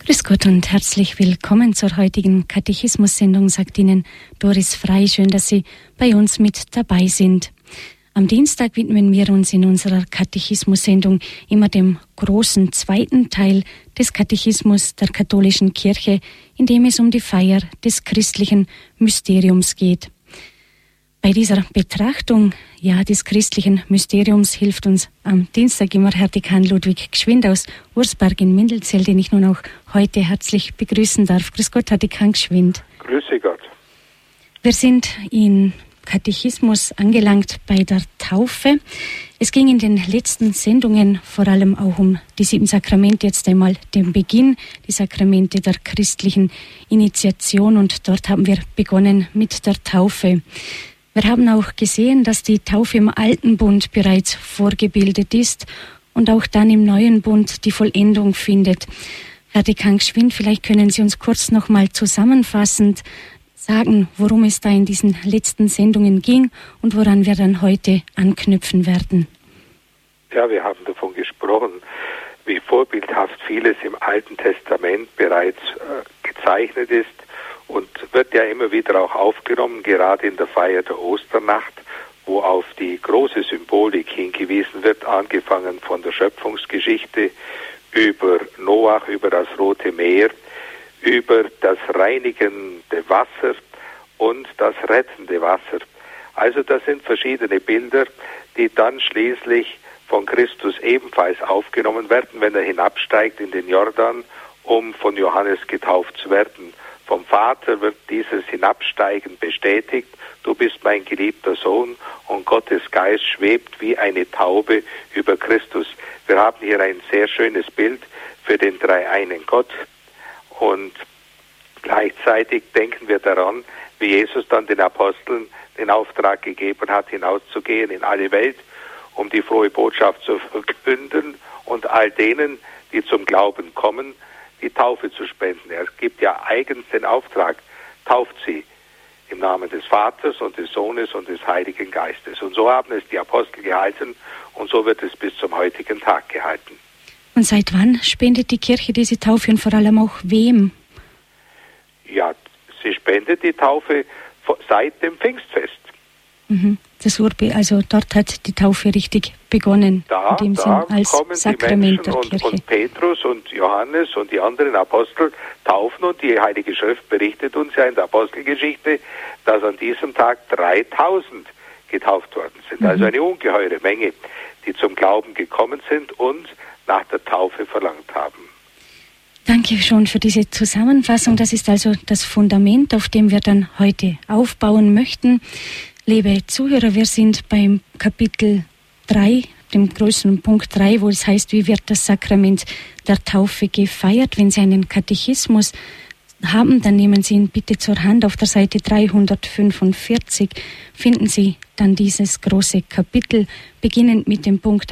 Grüß Gott und herzlich willkommen zur heutigen Katechismus-Sendung, sagt Ihnen Doris Frei. Schön, dass Sie bei uns mit dabei sind. Am Dienstag widmen wir uns in unserer Katechismus-Sendung immer dem großen zweiten Teil des Katechismus der katholischen Kirche, in dem es um die Feier des christlichen Mysteriums geht. Bei dieser Betrachtung des christlichen Mysteriums hilft uns am Dienstag immer Herr Dekan Ludwig Gschwind aus Ursberg in Mindelzell, den ich nun auch heute herzlich begrüßen darf. Grüß Gott, Herr Dekan Gschwind. Grüße Gott. Wir sind in Katechismus angelangt bei der Taufe. Es ging in den letzten Sendungen vor allem auch um die 7 Sakramente, jetzt einmal den Beginn, die Sakramente der christlichen Initiation, und dort haben wir begonnen mit der Taufe. Wir haben auch gesehen, dass die Taufe im Alten Bund bereits vorgebildet ist und auch dann im Neuen Bund die Vollendung findet. Herr Dekan Gschwind, vielleicht können Sie uns kurz nochmal zusammenfassend sagen, worum es da in diesen letzten Sendungen ging und woran wir dann heute anknüpfen werden. Ja, wir haben davon gesprochen, wie vorbildhaft vieles im Alten Testament bereits gezeichnet ist. Und wird ja immer wieder auch aufgenommen, gerade in der Feier der Osternacht, wo auf die große Symbolik hingewiesen wird, angefangen von der Schöpfungsgeschichte über Noach, über das Rote Meer, über das reinigende Wasser und das rettende Wasser. Also das sind verschiedene Bilder, die dann schließlich von Christus ebenfalls aufgenommen werden, wenn er hinabsteigt in den Jordan, um von Johannes getauft zu werden. Vom Vater wird dieses Hinabsteigen bestätigt. Du bist mein geliebter Sohn, und Gottes Geist schwebt wie eine Taube über Christus. Wir haben hier ein sehr schönes Bild für den dreieinen Gott. Und gleichzeitig denken wir daran, wie Jesus dann den Aposteln den Auftrag gegeben hat, hinauszugehen in alle Welt, um die frohe Botschaft zu verkünden und all denen, die zum Glauben kommen, die Taufe zu spenden. Er gibt ja eigens den Auftrag, tauft sie im Namen des Vaters und des Sohnes und des Heiligen Geistes. Und so haben es die Apostel gehalten, und so wird es bis zum heutigen Tag gehalten. Und seit wann spendet die Kirche diese Taufe und vor allem auch wem? Ja, sie spendet die Taufe seit dem Pfingstfest. Also dort hat die Taufe richtig begonnen, in dem Sinn als kommen Sakrament die Menschen der Kirche. Und Petrus und Johannes und die anderen Apostel taufen, und die Heilige Schrift berichtet uns ja in der Apostelgeschichte, dass an diesem Tag 3000 getauft worden sind. Also eine ungeheure Menge, die zum Glauben gekommen sind und nach der Taufe verlangt haben. Danke schon für diese Zusammenfassung. Das ist also das Fundament, auf dem wir dann heute aufbauen möchten. Liebe Zuhörer, wir sind beim Kapitel 3, dem größeren Punkt 3, wo es heißt, wie wird das Sakrament der Taufe gefeiert. Wenn Sie einen Katechismus haben, dann nehmen Sie ihn bitte zur Hand. Auf der Seite 345 finden Sie dann dieses große Kapitel, beginnend mit dem Punkt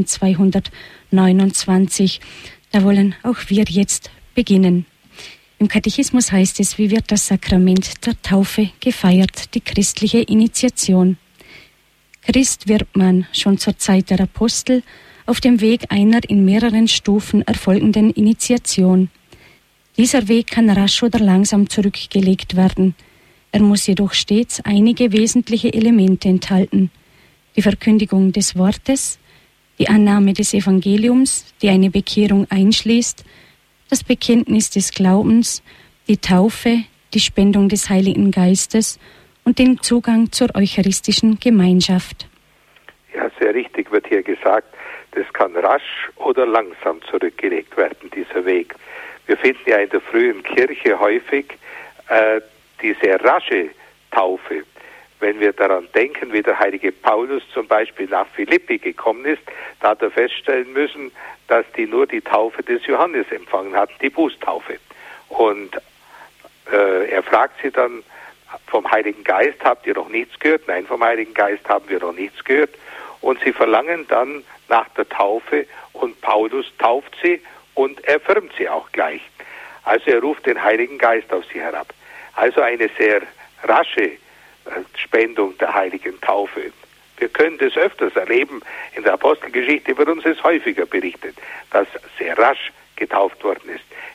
1229. Da wollen auch wir jetzt beginnen. Im Katechismus heißt es, wie wird das Sakrament der Taufe gefeiert, die christliche Initiation. Christ wird man schon zur Zeit der Apostel auf dem Weg einer in mehreren Stufen erfolgenden Initiation. Dieser Weg kann rasch oder langsam zurückgelegt werden. Er muss jedoch stets einige wesentliche Elemente enthalten. Die Verkündigung des Wortes, die Annahme des Evangeliums, die eine Bekehrung einschließt, das Bekenntnis des Glaubens, die Taufe, die Spendung des Heiligen Geistes und den Zugang zur eucharistischen Gemeinschaft. Ja, sehr richtig wird hier gesagt, das kann rasch oder langsam zurückgelegt werden, dieser Weg. Wir finden ja in der frühen Kirche häufig die sehr rasche Taufe. Wenn wir daran denken, wie der heilige Paulus zum Beispiel nach Philippi gekommen ist, da hat er feststellen müssen, dass die nur die Taufe des Johannes empfangen hatten, die Bußtaufe. Und er fragt sie dann, vom Heiligen Geist habt ihr noch nichts gehört? Nein, vom Heiligen Geist haben wir noch nichts gehört. Und sie verlangen dann nach der Taufe, und Paulus tauft sie und erfirmt sie auch gleich. Also er ruft den Heiligen Geist auf sie herab. Also eine sehr rasche Spendung der heiligen Taufe. Wir können das öfters erleben. In der Apostelgeschichte wird uns es häufiger berichtet, dass sehr rasch getauft worden ist.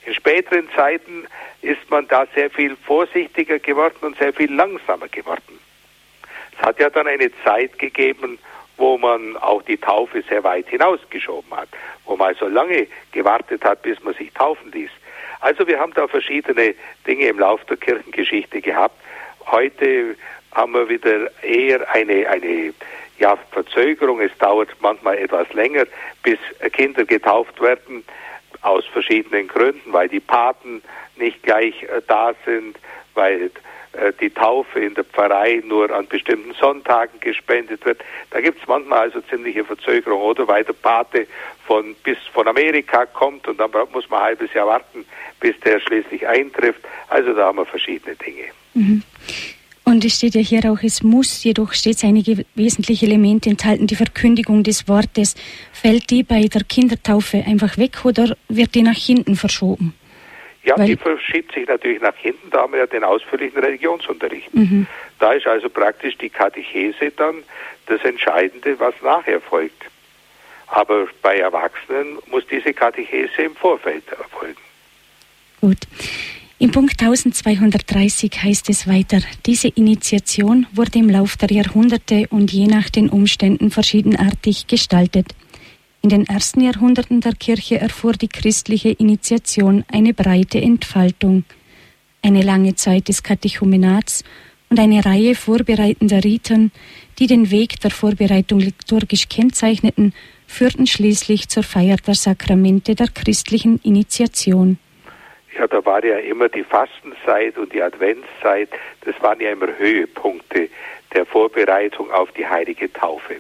In späteren Zeiten ist man da sehr viel vorsichtiger geworden und sehr viel langsamer geworden. Es hat ja dann eine Zeit gegeben, wo man auch die Taufe sehr weit hinausgeschoben hat, wo man so lange gewartet hat, bis man sich taufen ließ. Also wir haben da verschiedene Dinge im Laufe der Kirchengeschichte gehabt. Heute haben wir wieder eher eine Verzögerung. Es dauert manchmal etwas länger, bis Kinder getauft werden, aus verschiedenen Gründen, weil die Paten nicht gleich da sind, weil die Taufe in der Pfarrei nur an bestimmten Sonntagen gespendet wird. Da gibt es manchmal also ziemliche Verzögerung, oder weil der Pate von Amerika kommt und dann muss man ein halbes Jahr warten, bis der schließlich eintrifft. Also da haben wir verschiedene Dinge. Mhm. Und es steht ja hier auch, es muss jedoch stets einige wesentliche Elemente enthalten, die Verkündigung des Wortes. Fällt die bei der Kindertaufe einfach weg oder wird die nach hinten verschoben? Ja, die verschiebt sich natürlich nach hinten, da haben wir ja den ausführlichen Religionsunterricht. Mhm. Da ist also praktisch die Katechese dann das Entscheidende, was nachher folgt. Aber bei Erwachsenen muss diese Katechese im Vorfeld erfolgen. Gut. Im Punkt 1230 heißt es weiter, diese Initiation wurde im Lauf der Jahrhunderte und je nach den Umständen verschiedenartig gestaltet. In den ersten Jahrhunderten der Kirche erfuhr die christliche Initiation eine breite Entfaltung. Eine lange Zeit des Katechumenats und eine Reihe vorbereitender Riten, die den Weg der Vorbereitung liturgisch kennzeichneten, führten schließlich zur Feier der Sakramente der christlichen Initiation. Ja, da war ja immer die Fastenzeit und die Adventszeit, das waren ja immer Höhepunkte der Vorbereitung auf die heilige Taufe.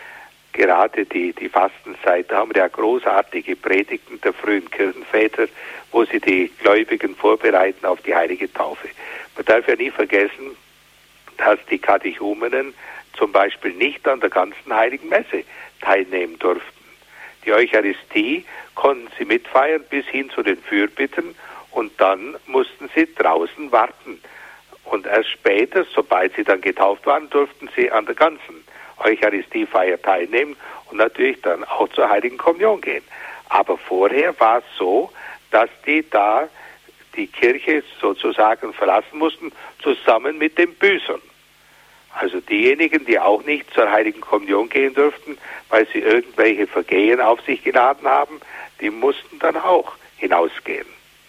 Gerade die Fastenzeit, da haben wir ja großartige Predigten der frühen Kirchenväter, wo sie die Gläubigen vorbereiten auf die heilige Taufe. Man darf ja nie vergessen, dass die Katechumenen zum Beispiel nicht an der ganzen heiligen Messe teilnehmen durften. Die Eucharistie konnten sie mitfeiern bis hin zu den Fürbitten und dann mussten sie draußen warten. Und erst später, sobald sie dann getauft waren, durften sie an der ganzen Eucharistiefeier teilnehmen und natürlich dann auch zur Heiligen Kommunion gehen. Aber vorher war es so, dass die da die Kirche sozusagen verlassen mussten, zusammen mit den Büßern. Also diejenigen, die auch nicht zur Heiligen Kommunion gehen durften, weil sie irgendwelche Vergehen auf sich geladen haben, die mussten dann auch hinausgehen.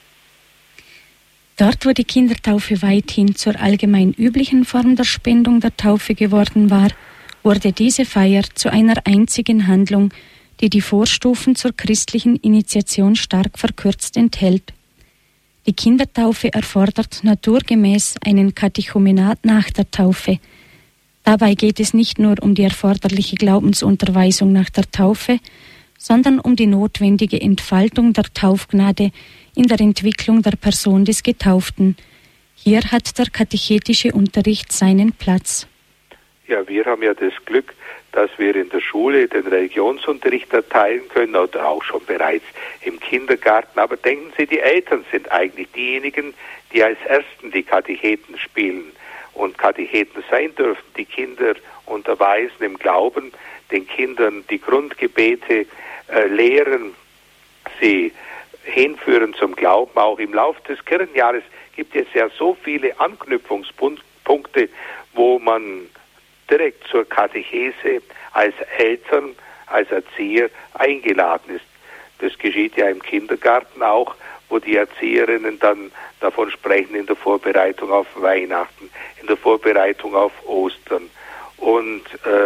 Dort, wo die Kindertaufe weithin zur allgemein üblichen Form der Spendung der Taufe geworden war, wurde diese Feier zu einer einzigen Handlung, die die Vorstufen zur christlichen Initiation stark verkürzt enthält. Die Kindertaufe erfordert naturgemäß einen Katechumenat nach der Taufe. Dabei geht es nicht nur um die erforderliche Glaubensunterweisung nach der Taufe, sondern um die notwendige Entfaltung der Taufgnade in der Entwicklung der Person des Getauften. Hier hat der katechetische Unterricht seinen Platz. Ja, wir haben ja das Glück, dass wir in der Schule den Religionsunterricht erteilen können oder auch schon bereits im Kindergarten. Aber denken Sie, die Eltern sind eigentlich diejenigen, die als Ersten die Katecheten spielen und Katecheten sein dürfen, die Kinder unterweisen im Glauben, den Kindern die Grundgebete lehren, sie hinführen zum Glauben. Auch im Laufe des Kirchenjahres gibt es ja so viele Anknüpfungspunkte, wo man direkt zur Katechese als Eltern, als Erzieher eingeladen ist. Das geschieht ja im Kindergarten auch, wo die Erzieherinnen dann davon sprechen in der Vorbereitung auf Weihnachten, in der Vorbereitung auf Ostern. Und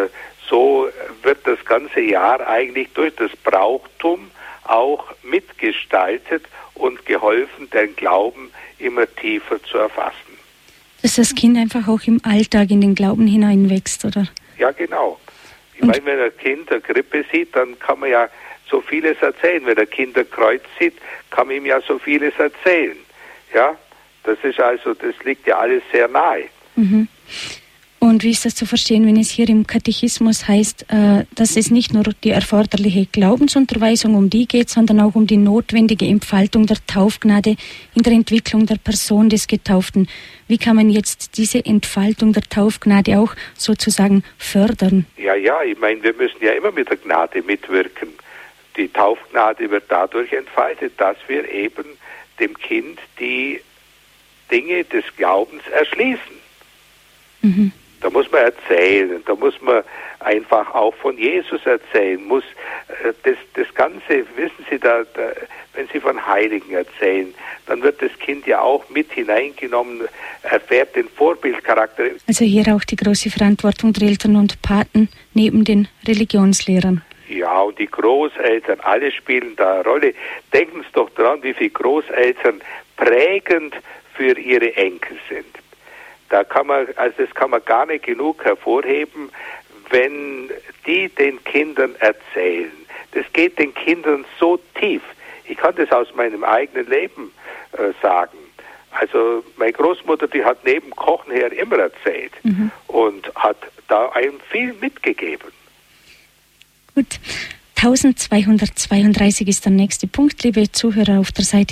so wird das ganze Jahr eigentlich durch das Brauchtum auch mitgestaltet und geholfen, den Glauben immer tiefer zu erfassen. Dass das Kind einfach auch im Alltag in den Glauben hineinwächst, oder? Ja, genau. Ich meine, wenn ein Kind eine Krippe sieht, dann kann man ja so vieles erzählen. Wenn ein Kind ein Kreuz sieht, kann man ihm ja so vieles erzählen. Ja, das liegt ja alles sehr nahe. Mhm. Und wie ist das zu verstehen, wenn es hier im Katechismus heißt, dass es nicht nur die erforderliche Glaubensunterweisung um die geht, sondern auch um die notwendige Entfaltung der Taufgnade in der Entwicklung der Person des Getauften. Wie kann man jetzt diese Entfaltung der Taufgnade auch sozusagen fördern? Ja, ich meine, wir müssen ja immer mit der Gnade mitwirken. Die Taufgnade wird dadurch entfaltet, dass wir eben dem Kind die Dinge des Glaubens erschließen. Mhm. Da muss man erzählen, da muss man einfach auch von Jesus erzählen, muss das Ganze, wissen Sie, wenn Sie von Heiligen erzählen, dann wird das Kind ja auch mit hineingenommen, erfährt den Vorbildcharakter. Also hier auch die große Verantwortung der Eltern und Paten neben den Religionslehrern. Ja, und die Großeltern, alle spielen da eine Rolle. Denken Sie doch dran, wie viele Großeltern prägend für ihre Enkel sind. Das kann man gar nicht genug hervorheben, wenn die den Kindern erzählen. Das geht den Kindern so tief. Ich kann das aus meinem eigenen Leben sagen. Also meine Großmutter, die hat neben Kochen her immer erzählt und hat da einem viel mitgegeben. Gut. 1232 ist der nächste Punkt, liebe Zuhörer. Auf der Seite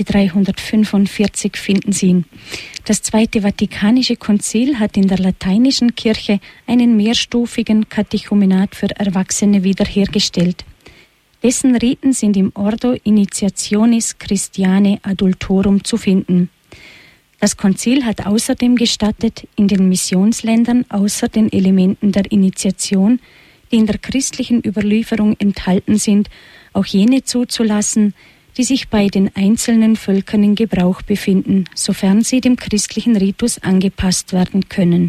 345 finden Sie ihn. Das Zweite Vatikanische Konzil hat in der lateinischen Kirche einen mehrstufigen Katechumenat für Erwachsene wiederhergestellt. Dessen Riten sind im Ordo Initiationis Christianae Adultorum zu finden. Das Konzil hat außerdem gestattet, in den Missionsländern außer den Elementen der Initiation, die in der christlichen Überlieferung enthalten sind, auch jene zuzulassen, die sich bei den einzelnen Völkern in Gebrauch befinden, sofern sie dem christlichen Ritus angepasst werden können.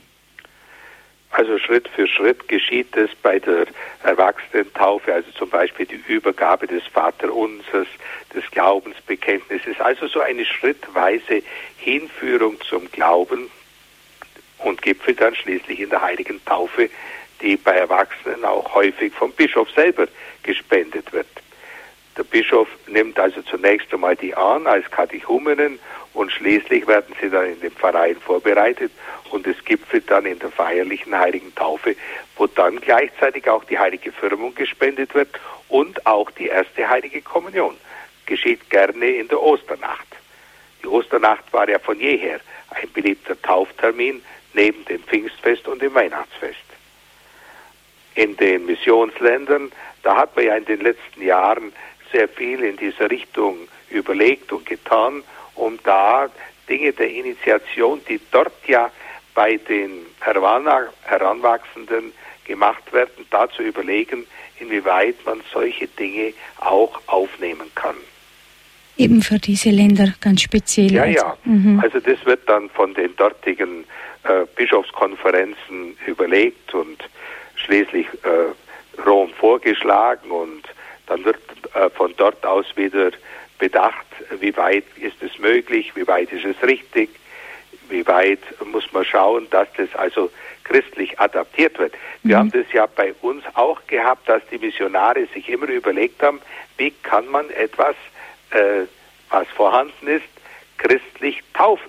Also Schritt für Schritt geschieht es bei der Erwachsenentaufe, also zum Beispiel die Übergabe des Vaterunsers, des Glaubensbekenntnisses, also so eine schrittweise Hinführung zum Glauben und gipfelt dann schließlich in der heiligen Taufe, die bei Erwachsenen auch häufig vom Bischof selber gespendet wird. Der Bischof nimmt also zunächst einmal die an als Katechumenen und schließlich werden sie dann in den Pfarreien vorbereitet und es gipfelt dann in der feierlichen heiligen Taufe, wo dann gleichzeitig auch die heilige Firmung gespendet wird und auch die erste heilige Kommunion. Geschieht gerne in der Osternacht. Die Osternacht war ja von jeher ein beliebter Tauftermin neben dem Pfingstfest und dem Weihnachtsfest. In den Missionsländern, da hat man ja in den letzten Jahren sehr viel in dieser Richtung überlegt und getan, um da Dinge der Initiation, die dort ja bei den Heranwachsenden gemacht werden, da zu überlegen, inwieweit man solche Dinge auch aufnehmen kann. Eben für diese Länder ganz speziell. Ja. Also das wird dann von den dortigen Bischofskonferenzen überlegt und schließlich Rom vorgeschlagen und dann wird von dort aus wieder bedacht, wie weit ist es möglich, wie weit ist es richtig, wie weit muss man schauen, dass das also christlich adaptiert wird. Wir haben das ja bei uns auch gehabt, dass die Missionare sich immer überlegt haben, wie kann man etwas, was vorhanden ist, christlich taufen.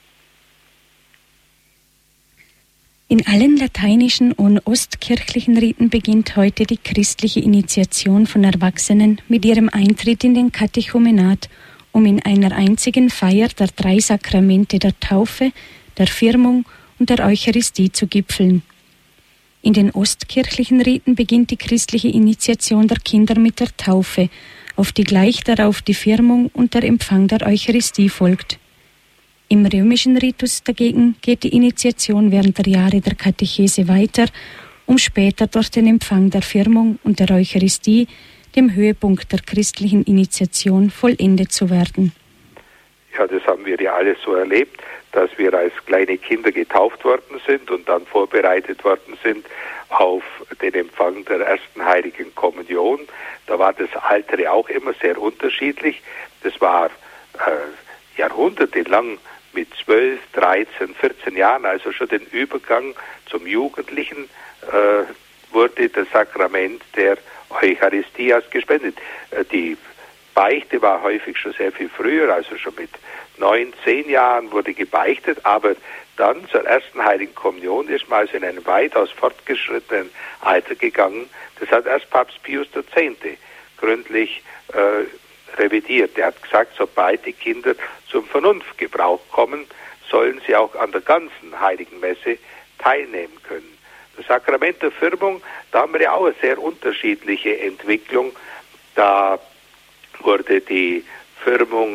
In allen lateinischen und ostkirchlichen Riten beginnt heute die christliche Initiation von Erwachsenen mit ihrem Eintritt in den Katechumenat, um in einer einzigen Feier der 3 Sakramente der Taufe, der Firmung und der Eucharistie zu gipfeln. In den ostkirchlichen Riten beginnt die christliche Initiation der Kinder mit der Taufe, auf die gleich darauf die Firmung und der Empfang der Eucharistie folgt. Im römischen Ritus dagegen geht die Initiation während der Jahre der Katechese weiter, um später durch den Empfang der Firmung und der Eucharistie, dem Höhepunkt der christlichen Initiation, vollendet zu werden. Ja, das haben wir ja alles so erlebt, dass wir als kleine Kinder getauft worden sind und dann vorbereitet worden sind auf den Empfang der ersten heiligen Kommunion. Da war das Alter auch immer sehr unterschiedlich. Das war jahrhundertelang mit 12, 13, 14 Jahren, also schon den Übergang zum Jugendlichen, wurde das Sakrament der Eucharistie gespendet. Die Beichte war häufig schon sehr viel früher, also schon mit 9, 10 Jahren wurde gebeichtet, aber dann zur ersten heiligen Kommunion ist man also in einem weitaus fortgeschrittenen Alter gegangen. Das hat erst Papst Pius X. Gründlich revidiert. Er hat gesagt, sobald die Kinder zum Vernunftgebrauch kommen, sollen sie auch an der ganzen Heiligen Messe teilnehmen können. Das Sakrament der Firmung, da haben wir ja auch eine sehr unterschiedliche Entwicklung. Da wurde die Firmung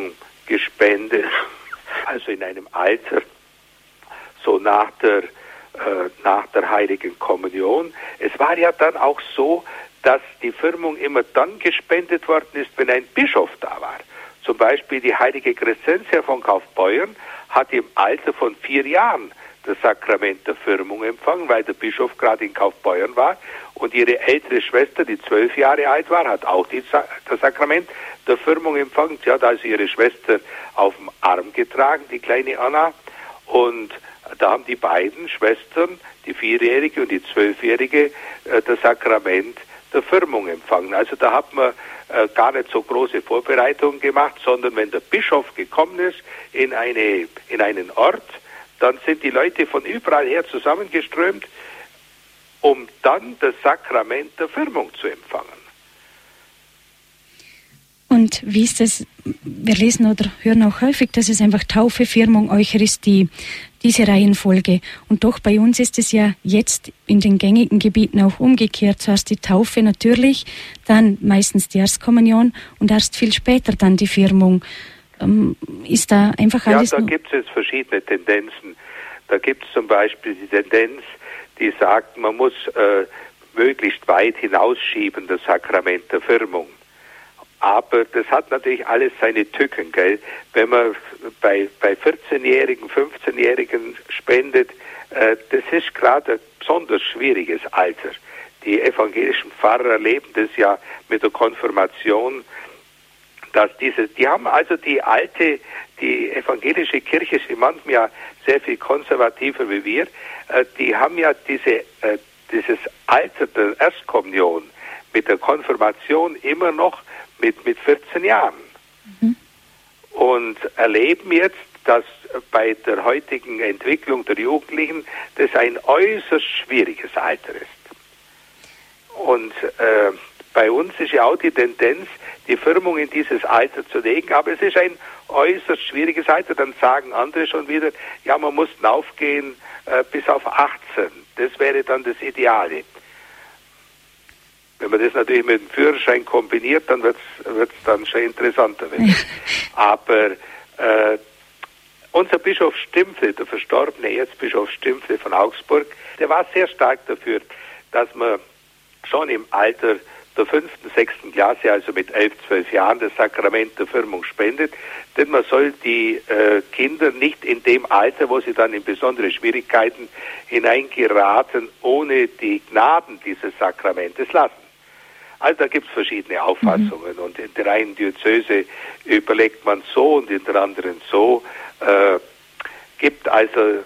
gespendet, also in einem Alter, so nach der Heiligen Kommunion. Es war ja dann auch so, dass die Firmung immer dann gespendet worden ist, wenn ein Bischof da war. Zum Beispiel die heilige Crescentia von Kaufbeuern hat im Alter von 4 Jahren das Sakrament der Firmung empfangen, weil der Bischof gerade in Kaufbeuern war, und ihre ältere Schwester, die 12 Jahre alt war, hat auch das Sakrament der Firmung empfangen. Sie hat also ihre Schwester auf dem Arm getragen, die kleine Anna, und da haben die beiden Schwestern, die 4-Jährige und die 12-Jährige, das Sakrament der Firmung empfangen. Also da hat man gar nicht so große Vorbereitungen gemacht, sondern wenn der Bischof gekommen ist in einen Ort, dann sind die Leute von überall her zusammengeströmt, um dann das Sakrament der Firmung zu empfangen. Und wie ist das? Wir lesen oder hören auch häufig, dass es einfach Taufe, Firmung, Eucharistie, diese Reihenfolge. Und doch bei uns ist es ja jetzt in den gängigen Gebieten auch umgekehrt. Zuerst die Taufe natürlich, dann meistens die Erstkommunion und erst viel später dann die Firmung. Ist da einfach alles... Ja, da gibt es verschiedene Tendenzen. Da gibt es zum Beispiel die Tendenz, die sagt, man muss möglichst weit hinausschieben, das Sakrament der Firmung. Aber das hat natürlich alles seine Tücken, gell? Wenn man bei 14-Jährigen, 15-Jährigen spendet, das ist gerade ein besonders schwieriges Alter. Die evangelischen Pfarrer erleben das ja mit der Konfirmation, dass die haben also die evangelische Kirche ist in manchem ja sehr viel konservativer wie wir, die haben ja dieses Alter der Erstkommunion mit der Konfirmation immer noch mit 14 Jahren. Mhm. Und erleben jetzt, dass bei der heutigen Entwicklung der Jugendlichen das ein äußerst schwieriges Alter ist. Und bei uns ist ja auch die Tendenz, die Firmung in dieses Alter zu legen, aber es ist ein äußerst schwieriges Alter. Dann sagen andere schon wieder, ja, man muss aufgehen bis auf 18. Das wäre dann das Ideale. Wenn man das natürlich mit dem Führerschein kombiniert, dann wird's dann schon interessanter werden. Aber unser Bischof Stimpfle, der verstorbene Erzbischof Stimpfle von Augsburg, der war sehr stark dafür, dass man schon im Alter der 5., 6. Klasse, also mit 11, 12 Jahren, das Sakrament der Firmung spendet, denn man soll die Kinder nicht in dem Alter, wo sie dann in besondere Schwierigkeiten hineingeraten, ohne die Gnaden dieses Sakramentes lassen. Also da gibt es verschiedene Auffassungen und in der einen Diözese überlegt man so und in der anderen so. Gibt also,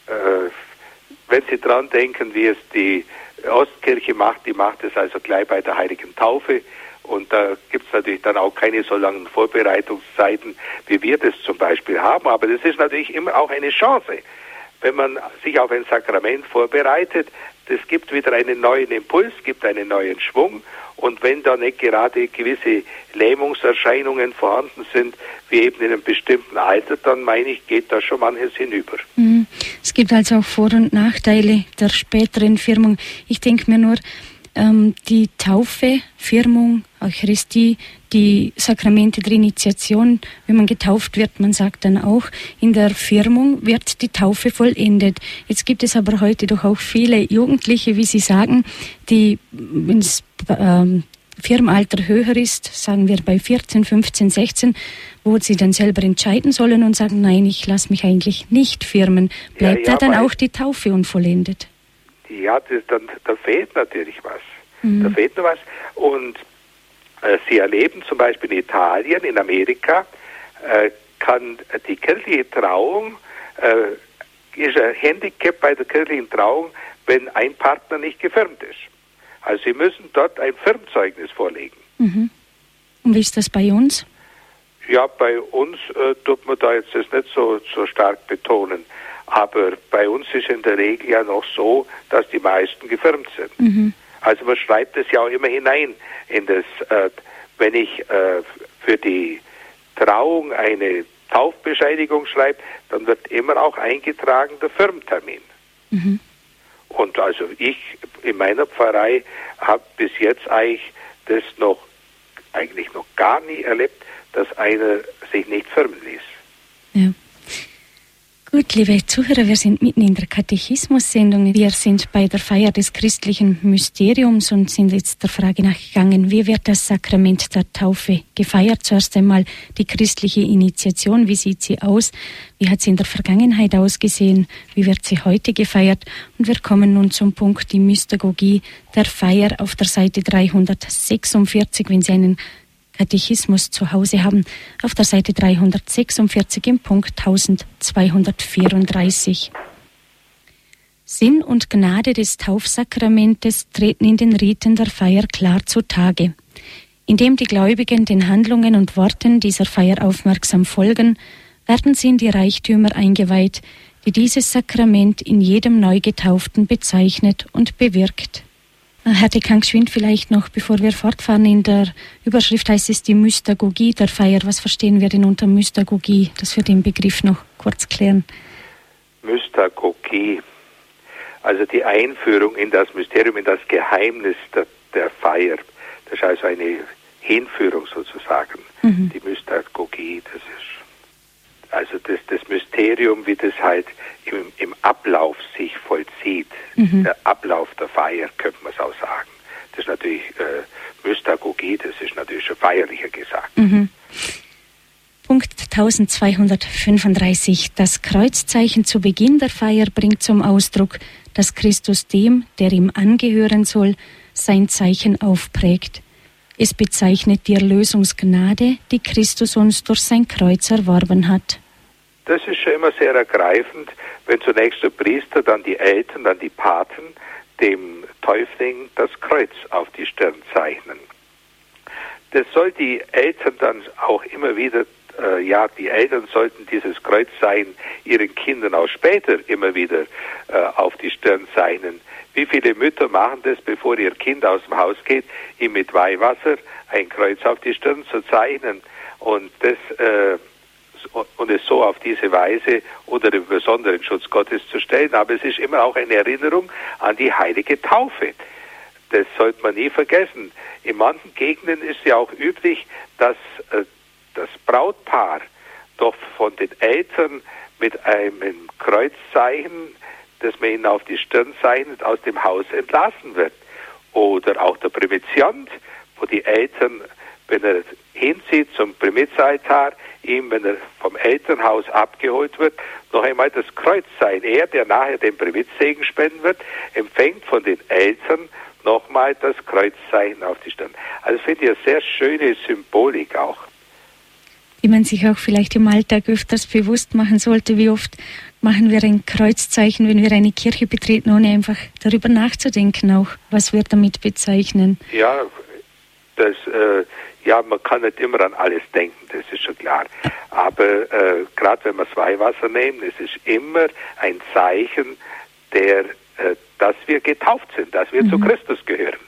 wenn Sie dran denken, wie es die Ostkirche macht, die macht es also gleich bei der Heiligen Taufe, und da gibt es natürlich dann auch keine so langen Vorbereitungszeiten, wie wir das zum Beispiel haben, aber das ist natürlich immer auch eine Chance, wenn man sich auf ein Sakrament vorbereitet. Das gibt wieder einen neuen Impuls, gibt einen neuen Schwung, und wenn da nicht gerade gewisse Lähmungserscheinungen vorhanden sind, wie eben in einem bestimmten Alter, dann meine ich, geht da schon manches hinüber. Es gibt also auch Vor- und Nachteile der späteren Firmung. Ich denke mir nur, die Taufe, Firmung, Eucharistie, die Sakramente der Initiation, wenn man getauft wird, man sagt dann auch, in der Firmung wird die Taufe vollendet. Jetzt gibt es aber heute doch auch viele Jugendliche, wie Sie sagen, die, wenn das Firmenalter höher ist, sagen wir bei 14, 15, 16, wo sie dann selber entscheiden sollen und sagen, nein, ich lasse mich eigentlich nicht firmen. Bleibt da dann auch die Taufe unvollendet? Ja, da fehlt natürlich was. Da fehlt noch was. Und Sie erleben zum Beispiel in Italien, in Amerika, kann die kirchliche Trauung, ist ein Handicap bei der kirchlichen Trauung, wenn ein Partner nicht gefirmt ist. Also Sie müssen dort ein Firmzeugnis vorlegen. Und wie ist das bei uns? Ja, bei uns tut man da jetzt das nicht so stark betonen. Aber bei uns ist in der Regel ja noch so, dass die meisten gefirmt sind. Also man schreibt es ja auch immer hinein in das, wenn ich für die Trauung eine Taufbescheinigung schreibe, dann wird immer auch eingetragen der Firmtermin. Und also ich in meiner Pfarrei habe bis jetzt eigentlich noch gar nie erlebt, dass einer sich nicht firmen ließ. Ja. Gut, liebe Zuhörer, wir sind mitten in der Katechismus-Sendung. Wir sind bei der Feier des christlichen Mysteriums und sind jetzt der Frage nachgegangen, wie wird das Sakrament der Taufe gefeiert? Zuerst einmal die christliche Initiation, wie sieht sie aus? Wie hat sie in der Vergangenheit ausgesehen? Wie wird sie heute gefeiert? Und wir kommen nun zum Punkt, die Mystagogie der Feier auf der Seite 346, wenn Sie einen Katechismus zu Hause haben, auf der Seite 346 im Punkt 1234. Sinn und Gnade des Taufsakramentes treten in den Riten der Feier klar zutage. Indem die Gläubigen den Handlungen und Worten dieser Feier aufmerksam folgen, werden sie in die Reichtümer eingeweiht, die dieses Sakrament in jedem Neugetauften bezeichnet und bewirkt. Herr Dekan, geschwind vielleicht noch, bevor wir fortfahren, in der Überschrift heißt es die Mystagogie der Feier. Was verstehen wir denn unter Mystagogie? Dass wir den Begriff noch kurz klären. Mystagogie, also die Einführung in das Mysterium, in das Geheimnis der Feier. Das ist also eine Hinführung sozusagen. Die Mystagogie, das ist also das Mysterium, wie das halt im Ablauf sich vollzieht. Der Ablauf der Feier, könnte man es auch sagen. Das ist natürlich Mystagogie, das ist natürlich schon feierlicher gesagt. Punkt 1235. Das Kreuzzeichen zu Beginn der Feier bringt zum Ausdruck, dass Christus dem, der ihm angehören soll, sein Zeichen aufprägt. Es bezeichnet die Erlösungsgnade, die Christus uns durch sein Kreuz erworben hat. Das ist schon immer sehr ergreifend, wenn zunächst der Priester, dann die Eltern, dann die Paten dem Täufling das Kreuz auf die Stirn zeichnen. Das soll die Eltern dann auch immer wieder, die Eltern sollten dieses Kreuzzeichen ihren Kindern auch später immer wieder auf die Stirn zeichnen. Wie viele Mütter machen das, bevor ihr Kind aus dem Haus geht, ihm mit Weihwasser ein Kreuz auf die Stirn zu zeichnen und es so auf diese Weise unter den besonderen Schutz Gottes zu stellen. Aber es ist immer auch eine Erinnerung an die heilige Taufe. Das sollte man nie vergessen. In manchen Gegenden ist ja auch üblich, dass das Brautpaar doch von den Eltern mit einem Kreuzzeichen, das man ihnen auf die Stirn zeichnet, aus dem Haus entlassen wird. Oder auch der Primiziant, wo die Eltern, wenn er hinzieht zum Primizaltar, ihm, wenn er vom Elternhaus abgeholt wird, noch einmal das Kreuzzeichen. Er, der nachher den Primizsegen spenden wird, empfängt von den Eltern nochmal das Kreuzzeichen auf die Stirn. Also finde ich eine sehr schöne Symbolik auch. Die man sich auch vielleicht im Alltag öfters bewusst machen sollte, wie oft machen wir ein Kreuzzeichen, wenn wir eine Kirche betreten, ohne einfach darüber nachzudenken auch, was wir damit bezeichnen. Ja, man kann nicht immer an alles denken, das ist schon klar. Aber gerade wenn wir das Weihwasser nehmen, es ist immer ein Zeichen, dass wir getauft sind, dass wir zu Christus gehören.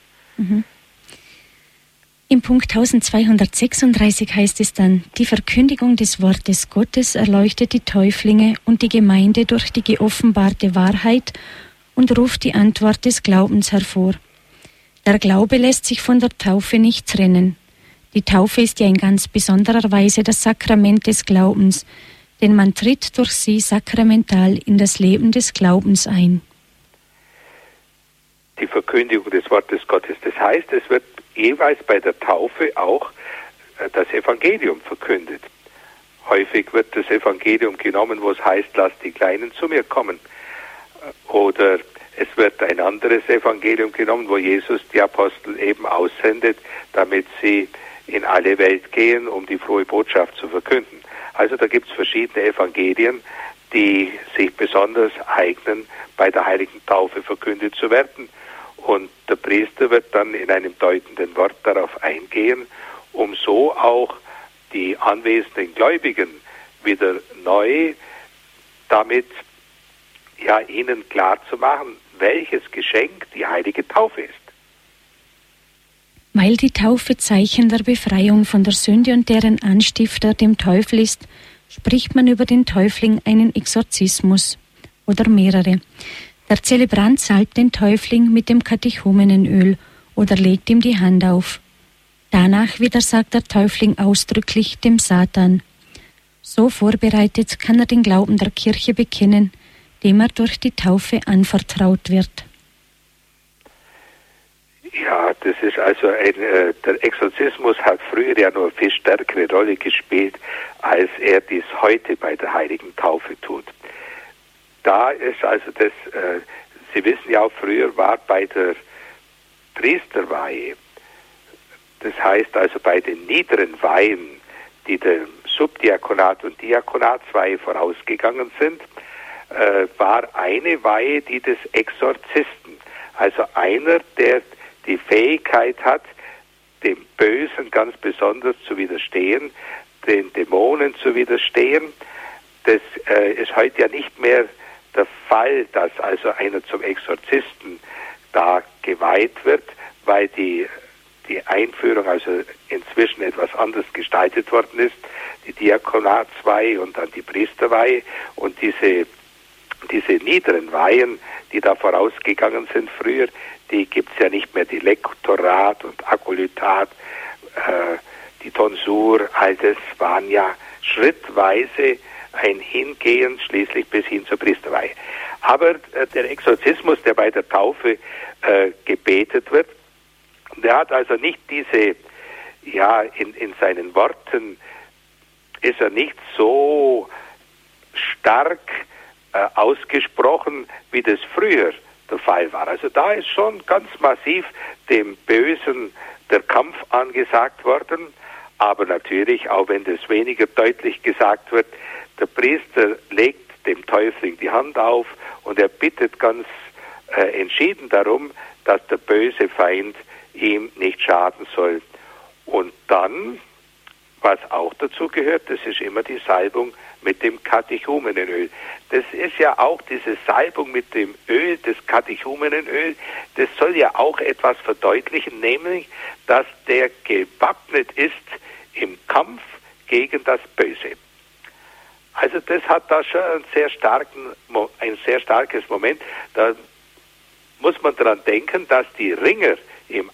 Im Punkt 1236 heißt es dann, die Verkündigung des Wortes Gottes erleuchtet die Täuflinge und die Gemeinde durch die geoffenbarte Wahrheit und ruft die Antwort des Glaubens hervor. Der Glaube lässt sich von der Taufe nicht trennen. Die Taufe ist ja in ganz besonderer Weise das Sakrament des Glaubens, denn man tritt durch sie sakramental in das Leben des Glaubens ein. Die Verkündigung des Wortes Gottes, das heißt, es wird jeweils bei der Taufe auch das Evangelium verkündet. Häufig wird das Evangelium genommen, wo es heißt, lasst die Kleinen zu mir kommen. Oder es wird ein anderes Evangelium genommen, wo Jesus die Apostel eben aussendet, damit sie in alle Welt gehen, um die frohe Botschaft zu verkünden. Also da gibt es verschiedene Evangelien, die sich besonders eignen, bei der heiligen Taufe verkündet zu werden. Und der Priester wird dann in einem deutenden Wort darauf eingehen, um so auch die anwesenden Gläubigen wieder neu damit ihnen klar zu machen, welches Geschenk die heilige Taufe ist. Weil die Taufe Zeichen der Befreiung von der Sünde und deren Anstifter dem Teufel ist, spricht man über den Täufling einen Exorzismus oder mehrere. Der Zelebrant salbt den Täufling mit dem Katechumenenöl oder legt ihm die Hand auf. Danach widersagt der Täufling ausdrücklich dem Satan. So vorbereitet kann er den Glauben der Kirche bekennen, dem er durch die Taufe anvertraut wird. Ja, das ist also der Exorzismus hat früher ja nur viel stärkere Rolle gespielt, als er dies heute bei der heiligen Taufe tut. Da ist also das, Sie wissen ja auch, früher war bei der Priesterweihe, das heißt also bei den niederen Weihen, die dem Subdiakonat und Diakonatsweihe vorausgegangen sind, war eine Weihe die des Exorzisten, also einer, der die Fähigkeit hat, dem Bösen ganz besonders zu widerstehen, den Dämonen zu widerstehen. Das ist heute ja nicht mehr der Fall, dass also einer zum Exorzisten da geweiht wird, weil die Einführung also inzwischen etwas anders gestaltet worden ist, die Diakonatsweihe und dann die Priesterweihe und diese niederen Weihen, die da vorausgegangen sind früher, die gibt es ja nicht mehr, die Lektorat und Akolytat, die Tonsur, all das waren ja schrittweise ein Hingehen schließlich bis hin zur Priesterweihe. Aber der Exorzismus, der bei der Taufe gebetet wird, der hat also nicht diese, ja, in seinen Worten ist er nicht so stark ausgesprochen, wie das früher der Fall war. Also da ist schon ganz massiv dem Bösen der Kampf angesagt worden, aber natürlich, auch wenn das weniger deutlich gesagt wird, der Priester legt dem Täufling die Hand auf und er bittet ganz entschieden darum, dass der böse Feind ihm nicht schaden soll. Und dann, was auch dazu gehört, das ist immer die Salbung mit dem Katechumenenöl. Das ist ja auch diese Salbung mit dem Öl, das Katechumenenöl, das soll ja auch etwas verdeutlichen, nämlich, dass der gewappnet ist im Kampf gegen das Böse. Also das hat da schon ein sehr starkes Moment. Da muss man daran denken, dass die Ringer im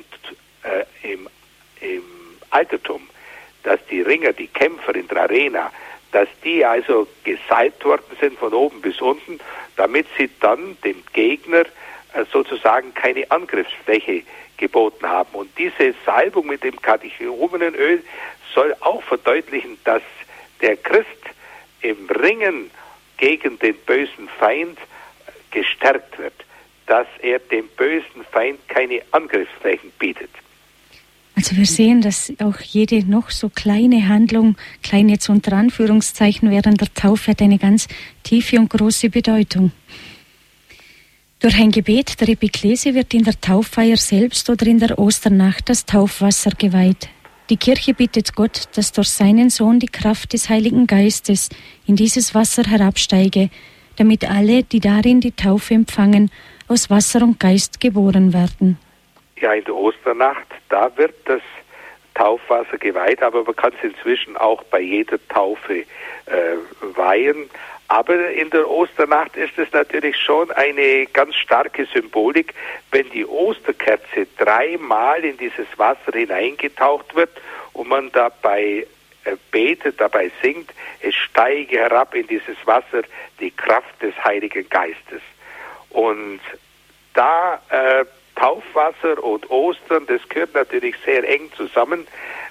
Altertum, dass die Ringer, die Kämpfer in der Arena, dass die also gesalbt worden sind von oben bis unten, damit sie dann dem Gegner sozusagen keine Angriffsfläche geboten haben. Und diese Salbung mit dem Katechumenenöl soll auch verdeutlichen, dass der Christ im Ringen gegen den bösen Feind gestärkt wird, dass er dem bösen Feind keine Angriffsflächen bietet. Also wir sehen, dass auch jede noch so kleine Handlung, klein jetzt unter Anführungszeichen, während der Taufe hat eine ganz tiefe und große Bedeutung. Durch ein Gebet der Epiklese wird in der Tauffeier selbst oder in der Osternacht das Taufwasser geweiht. Die Kirche bittet Gott, dass durch seinen Sohn die Kraft des Heiligen Geistes in dieses Wasser herabsteige, damit alle, die darin die Taufe empfangen, aus Wasser und Geist geboren werden. Ja, in der Osternacht, da wird das Taufwasser geweiht, aber man kann es inzwischen auch bei jeder Taufe weihen. Aber in der Osternacht ist es natürlich schon eine ganz starke Symbolik, wenn die Osterkerze 3-mal in dieses Wasser hineingetaucht wird und man dabei betet, dabei singt, es steige herab in dieses Wasser die Kraft des Heiligen Geistes. Und da Taufwasser und Ostern, das gehört natürlich sehr eng zusammen,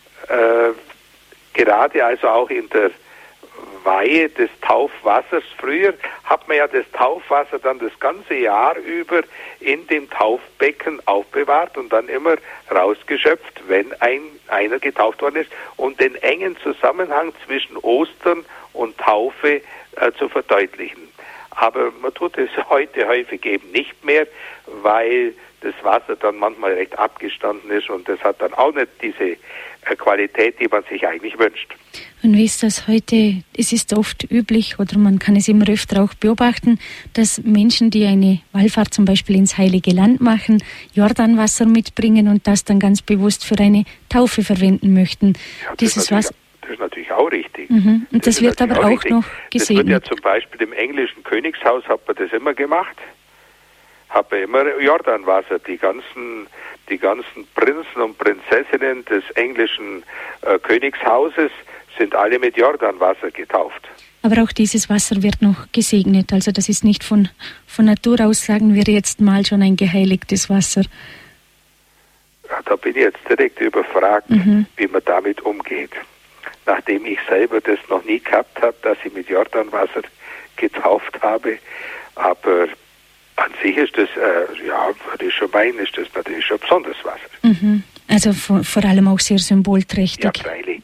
gerade also auch in der Weihe des Taufwassers. Früher hat man ja das Taufwasser dann das ganze Jahr über in dem Taufbecken aufbewahrt und dann immer rausgeschöpft, wenn einer getauft worden ist, um den engen Zusammenhang zwischen Ostern und Taufe zu verdeutlichen. Aber man tut es heute häufig eben nicht mehr, weil das Wasser dann manchmal recht abgestanden ist und das hat dann auch nicht diese Qualität, die man sich eigentlich wünscht. Und wie ist das heute? Es ist oft üblich, oder man kann es immer öfter auch beobachten, dass Menschen, die eine Wallfahrt zum Beispiel ins Heilige Land machen, Jordanwasser mitbringen und das dann ganz bewusst für eine Taufe verwenden möchten. Ja, das ist natürlich auch richtig. Mhm. Und das wird aber auch noch gesegnet. Das wird ja zum Beispiel im englischen Königshaus hat man das immer gemacht. Hat man immer Jordanwasser, die die ganzen Prinzen und Prinzessinnen des englischen Königshauses sind alle mit Jordanwasser getauft. Aber auch dieses Wasser wird noch gesegnet. Also das ist nicht von Natur aus, sagen wir jetzt mal, schon ein geheiligtes Wasser. Ja, da bin ich jetzt direkt überfragt, wie man damit umgeht. Nachdem ich selber das noch nie gehabt habe, dass ich mit Jordanwasser getauft habe. Aber an sich ist das, würde ich schon meinen, ist das natürlich schon besonderes Wasser. Also vor allem auch sehr symbolträchtig. Ja, freilich.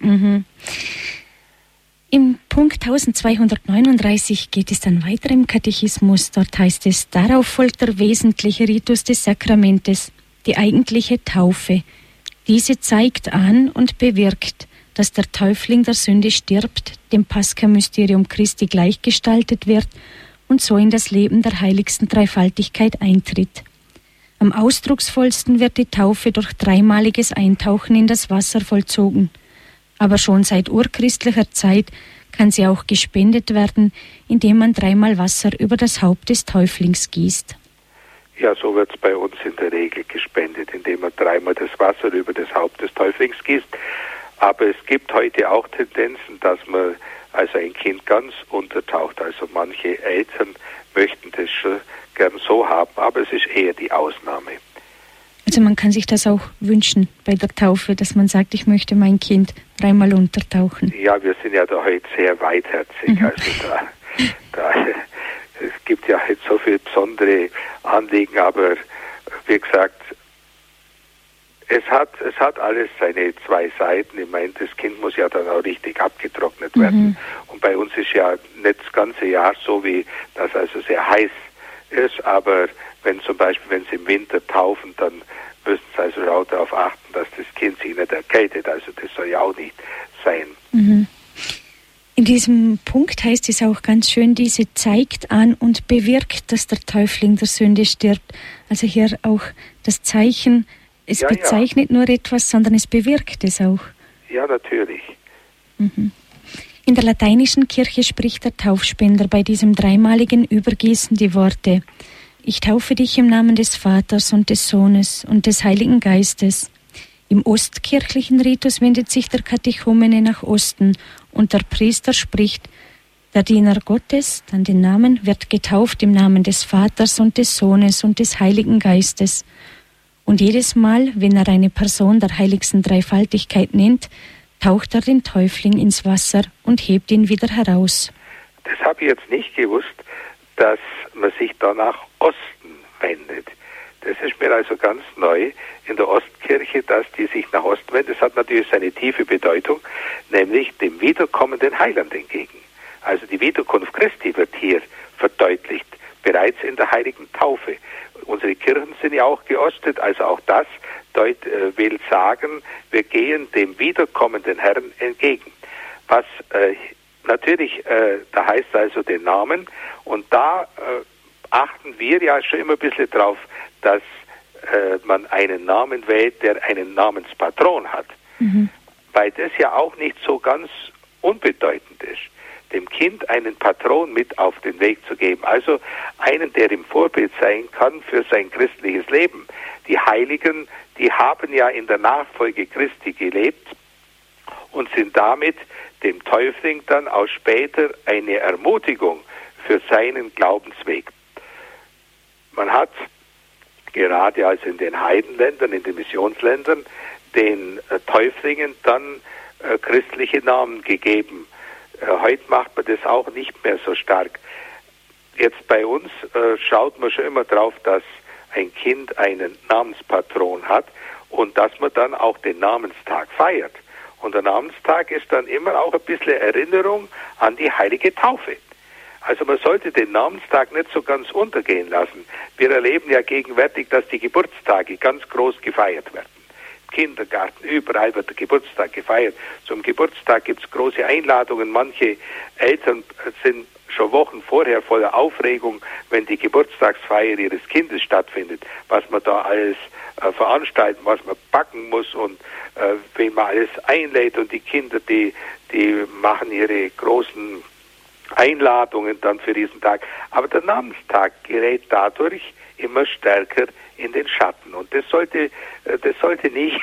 Im Punkt 1239 geht es dann weiter im Katechismus. Dort heißt es, darauf folgt der wesentliche Ritus des Sakramentes, die eigentliche Taufe. Diese zeigt an und bewirkt, dass der Täufling der Sünde stirbt, dem Pascha-Mysterium Christi gleichgestaltet wird und so in das Leben der heiligsten Dreifaltigkeit eintritt. Am ausdrucksvollsten wird die Taufe durch dreimaliges Eintauchen in das Wasser vollzogen. Aber schon seit urchristlicher Zeit kann sie auch gespendet werden, indem man dreimal Wasser über das Haupt des Täuflings gießt. Ja, so wird es bei uns in der Regel gespendet, indem man dreimal das Wasser über das Haupt des Täuflings gießt. Aber es gibt heute auch Tendenzen, dass man also ein Kind ganz untertaucht. Also manche Eltern möchten das schon gern so haben, aber es ist eher die Ausnahme. Also man kann sich das auch wünschen bei der Taufe, dass man sagt, ich möchte mein Kind dreimal untertauchen. Ja, wir sind ja da heute sehr weitherzig. Also es gibt ja halt so viele besondere Anliegen, aber wie gesagt, es hat alles seine zwei Seiten. Ich meine, das Kind muss ja dann auch richtig abgetrocknet werden. Und bei uns ist ja nicht das ganze Jahr so, wie das also sehr heiß ist, aber wenn sie im Winter taufen, dann müssen sie also auch darauf achten, dass das Kind sich nicht erkältet. Also das soll ja auch nicht sein. In diesem Punkt heißt es auch ganz schön, diese zeigt an und bewirkt, dass der Täufling der Sünde stirbt. Also hier auch das Zeichen, es bezeichnet nur etwas, sondern es bewirkt es auch. Ja, natürlich. In der lateinischen Kirche spricht der Taufspender bei diesem dreimaligen Übergießen die Worte: Ich taufe dich im Namen des Vaters und des Sohnes und des Heiligen Geistes. Im ostkirchlichen Ritus wendet sich der Katechumene nach Osten und der Priester spricht: Der Diener Gottes, dann den Namen, wird getauft im Namen des Vaters und des Sohnes und des Heiligen Geistes. Und jedes Mal, wenn er eine Person der heiligsten Dreifaltigkeit nennt, taucht er den Täufling ins Wasser und hebt ihn wieder heraus. Das habe ich jetzt nicht gewusst, dass man sich da nach Osten wendet. Das ist mir also ganz neu in der Ostkirche, dass die sich nach Osten wendet. Das hat natürlich seine tiefe Bedeutung, nämlich dem wiederkommenden Heiland entgegen. Also die Wiederkunft Christi wird hier verdeutlicht, bereits in der heiligen Taufe. Unsere Kirchen sind ja auch geostet, also auch das will sagen, wir gehen dem wiederkommenden Herrn entgegen. Was natürlich, da heißt also den Namen, und da achten wir ja schon immer ein bisschen drauf, dass man einen Namen wählt, der einen Namenspatron hat. Weil das ja auch nicht so ganz unbedeutend ist, dem Kind einen Patron mit auf den Weg zu geben. Also einen, der im Vorbild sein kann für sein christliches Leben. Die Heiligen, die haben ja in der Nachfolge Christi gelebt und sind damit dem Täufling dann auch später eine Ermutigung für seinen Glaubensweg. Man hat gerade also in den Heidenländern, in den Missionsländern, den Täuflingen dann christliche Namen gegeben. Heute macht man das auch nicht mehr so stark. Jetzt bei uns schaut man schon immer drauf, dass ein Kind einen Namenspatron hat und dass man dann auch den Namenstag feiert. Und der Namenstag ist dann immer auch ein bisschen Erinnerung an die heilige Taufe. Also man sollte den Namenstag nicht so ganz untergehen lassen. Wir erleben ja gegenwärtig, dass die Geburtstage ganz groß gefeiert werden. Kindergarten, überall wird der Geburtstag gefeiert. Zum Geburtstag gibt es große Einladungen. Manche Eltern sind schon Wochen vorher voller Aufregung, wenn die Geburtstagsfeier ihres Kindes stattfindet, was man da alles veranstalten, was man backen muss und wen man alles einlädt. Und die Kinder, die machen ihre großen Einladungen dann für diesen Tag. Aber der Namenstag gerät dadurch immer stärker in den Schatten. Und das sollte nicht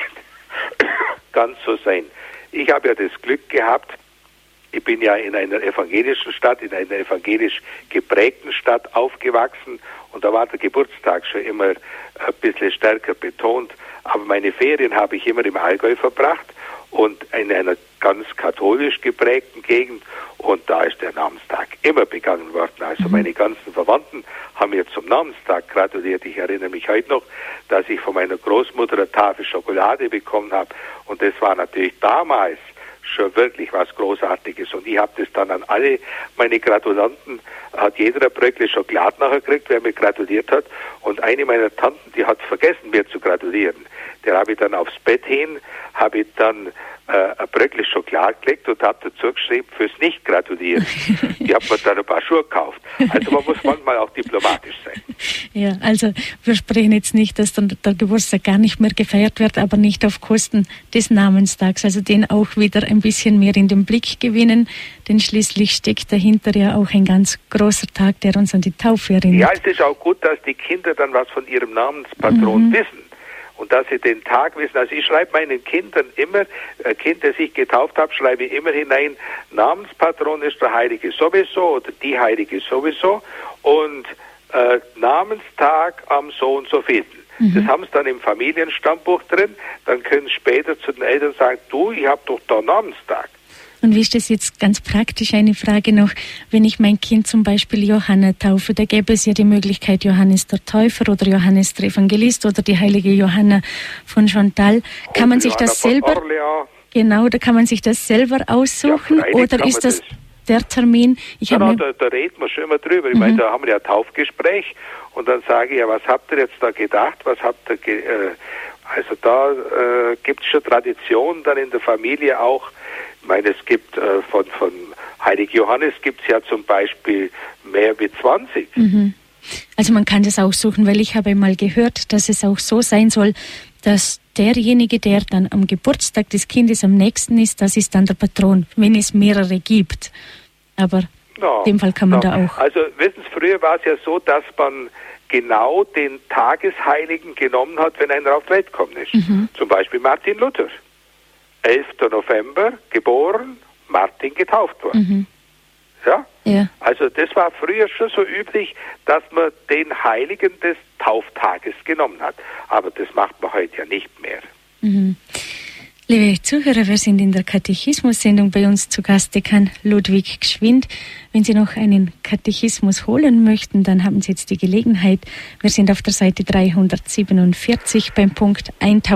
ganz so sein. Ich habe ja das Glück gehabt, ich bin ja in einer evangelischen Stadt, in einer evangelisch geprägten Stadt aufgewachsen und da war der Geburtstag schon immer ein bisschen stärker betont. Aber meine Ferien habe ich immer im Allgäu verbracht und in einer ganz katholisch geprägten Gegend und da ist der Namenstag immer begangen worden. Also meine ganzen Verwandten haben mir zum Namenstag gratuliert. Ich erinnere mich heute noch, dass ich von meiner Großmutter eine Tafel Schokolade bekommen habe und das war natürlich damals schon wirklich was Großartiges. Und ich habe das dann an alle meine Gratulanten, hat jeder ein Bröckle Schokolade nachher gekriegt, wer mir gratuliert hat. Und eine meiner Tanten, die hat vergessen, mir zu gratulieren. Der habe ich dann aufs Bett hin, habe ich dann ein Bröckle Schokolade gelegt und habe dazu geschrieben, fürs Nicht-Gratulieren. Die hat mir dann ein paar Schuhe gekauft. Also man muss manchmal auch diplomatisch sein. Ja, also wir sprechen jetzt nicht, dass dann der Geburtstag gar nicht mehr gefeiert wird, aber nicht auf Kosten des Namenstags. Also den auch wieder ein bisschen mehr in den Blick gewinnen, denn schließlich steckt dahinter ja auch ein ganz großer Tag, der uns an die Taufe erinnert. Ja, es ist auch gut, dass die Kinder dann was von ihrem Namenspatron wissen. Und dass sie den Tag wissen. Also ich schreibe meinen Kindern immer, ein Kind, das ich getauft habe, schreibe ich immer hinein, Namenspatron ist der Heilige sowieso oder die Heilige sowieso und Namenstag am so und so vierten. Das haben sie dann im Familienstammbuch drin, dann können sie später zu den Eltern sagen, du, ich habe doch da Namenstag. Und wie ist das jetzt ganz praktisch, eine Frage noch, wenn ich mein Kind zum Beispiel Johanna taufe, da gäbe es ja die Möglichkeit Johannes der Täufer oder Johannes der Evangelist oder die heilige Johanna von Chantal. Kann man sich das selber, genau, da kann man sich das selber aussuchen oder ist das der Termin? Da reden wir schon immer drüber. Ich meine, da haben wir ja ein Taufgespräch und dann sage ich, ja, was habt ihr jetzt da gedacht, was habt ihr, also da gibt es schon Tradition dann in der Familie auch. Ich meine, es gibt von Heilig Johannes gibt es ja zum Beispiel mehr wie 20. Also man kann das auch suchen, weil ich habe mal gehört, dass es auch so sein soll, dass derjenige, der dann am Geburtstag des Kindes am nächsten ist, das ist dann der Patron, wenn es mehrere gibt. Aber in dem Fall kann man da auch. Also wissen Sie, früher war es ja so, dass man genau den Tagesheiligen genommen hat, wenn einer auf die Welt gekommen ist. Zum Beispiel Martin Luther. 11. November, geboren, Martin getauft worden. Ja? Also das war früher schon so üblich, dass man den Heiligen des Tauftages genommen hat. Aber das macht man heute ja nicht mehr. Liebe Zuhörer, wir sind in der Katechismus-Sendung bei uns zu Gast, Dekan Ludwig Gschwind. Wenn Sie noch einen Katechismus holen möchten, dann haben Sie jetzt die Gelegenheit. Wir sind auf der Seite 347 beim Punkt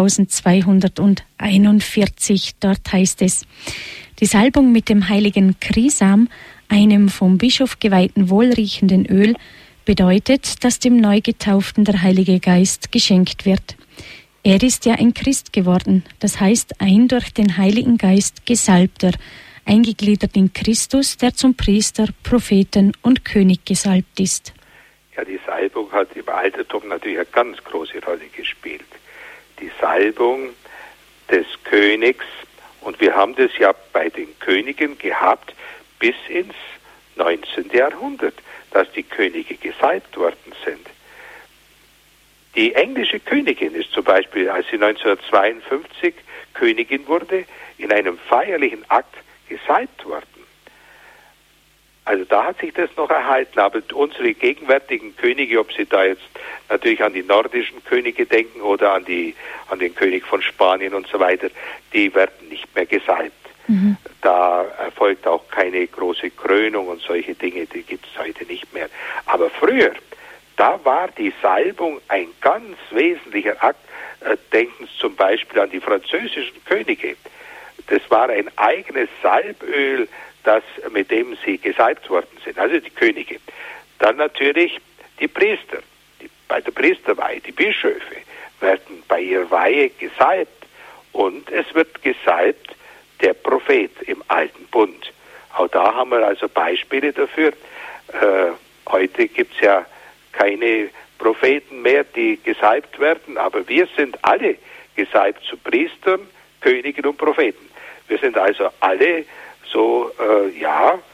1241. Dort heißt es, die Salbung mit dem heiligen Krisam, einem vom Bischof geweihten wohlriechenden Öl, bedeutet, dass dem Neugetauften der Heilige Geist geschenkt wird. Er ist ja ein Christ geworden, das heißt ein durch den Heiligen Geist Gesalbter, eingegliedert in Christus, der zum Priester, Propheten und König gesalbt ist. Ja, die Salbung hat im Altertum natürlich eine ganz große Rolle gespielt. Die Salbung des Königs, und wir haben das ja bei den Königen gehabt bis ins 19. Jahrhundert, dass die Könige gesalbt worden sind. Die englische Königin ist zum Beispiel, als sie 1952 Königin wurde, in einem feierlichen Akt gesalbt worden. Also da hat sich das noch erhalten, aber unsere gegenwärtigen Könige, ob sie da jetzt natürlich an die nordischen Könige denken oder an den König von Spanien und so weiter, die werden nicht mehr gesalbt. Da erfolgt auch keine große Krönung und solche Dinge, die gibt es heute nicht mehr. Aber früher, da war die Salbung ein ganz wesentlicher Akt. Denken Sie zum Beispiel an die französischen Könige. Das war ein eigenes Salböl, mit dem sie gesalbt worden sind, also die Könige. Dann natürlich die Priester, bei der Priesterweihe, die Bischöfe werden bei ihrer Weihe gesalbt und es wird gesalbt der Prophet im Alten Bund. Auch da haben wir also Beispiele dafür. Heute gibt es ja keine Propheten mehr, die gesalbt werden, aber wir sind alle gesalbt zu Priestern, Königen und Propheten. Wir sind also alle so,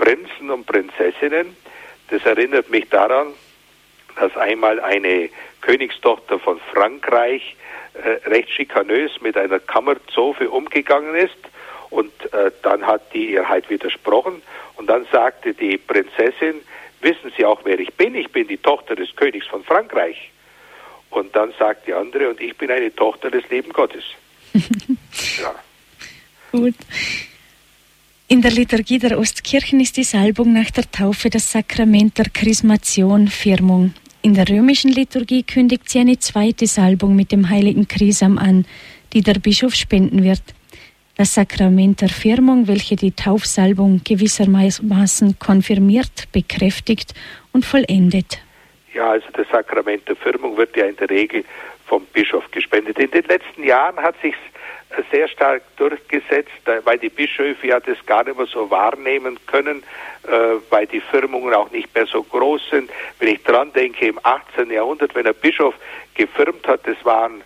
Prinzen und Prinzessinnen. Das erinnert mich daran, dass einmal eine Königstochter von Frankreich recht schikanös mit einer Kammerzofe umgegangen ist. Und dann hat die ihr halt widersprochen. Und dann sagte die Prinzessin, wissen Sie auch, wer ich bin? Ich bin die Tochter des Königs von Frankreich. Und dann sagt die andere, und ich bin eine Tochter des lieben Gottes. Ja. Gut. In der Liturgie der Ostkirchen ist die Salbung nach der Taufe das Sakrament der Chrismation, Firmung. In der römischen Liturgie kündigt sie eine zweite Salbung mit dem heiligen Chrisam an, die der Bischof spenden wird. Das Sakrament der Firmung, welche die Taufsalbung gewissermaßen konfirmiert, bekräftigt und vollendet. Ja, also das Sakrament der Firmung wird ja in der Regel vom Bischof gespendet. In den letzten Jahren hat sich sehr stark durchgesetzt, weil die Bischöfe ja das gar nicht mehr so wahrnehmen können, weil die Firmungen auch nicht mehr so groß sind. Wenn ich dran denke, im 18. Jahrhundert, wenn ein Bischof gefirmt hat, das waren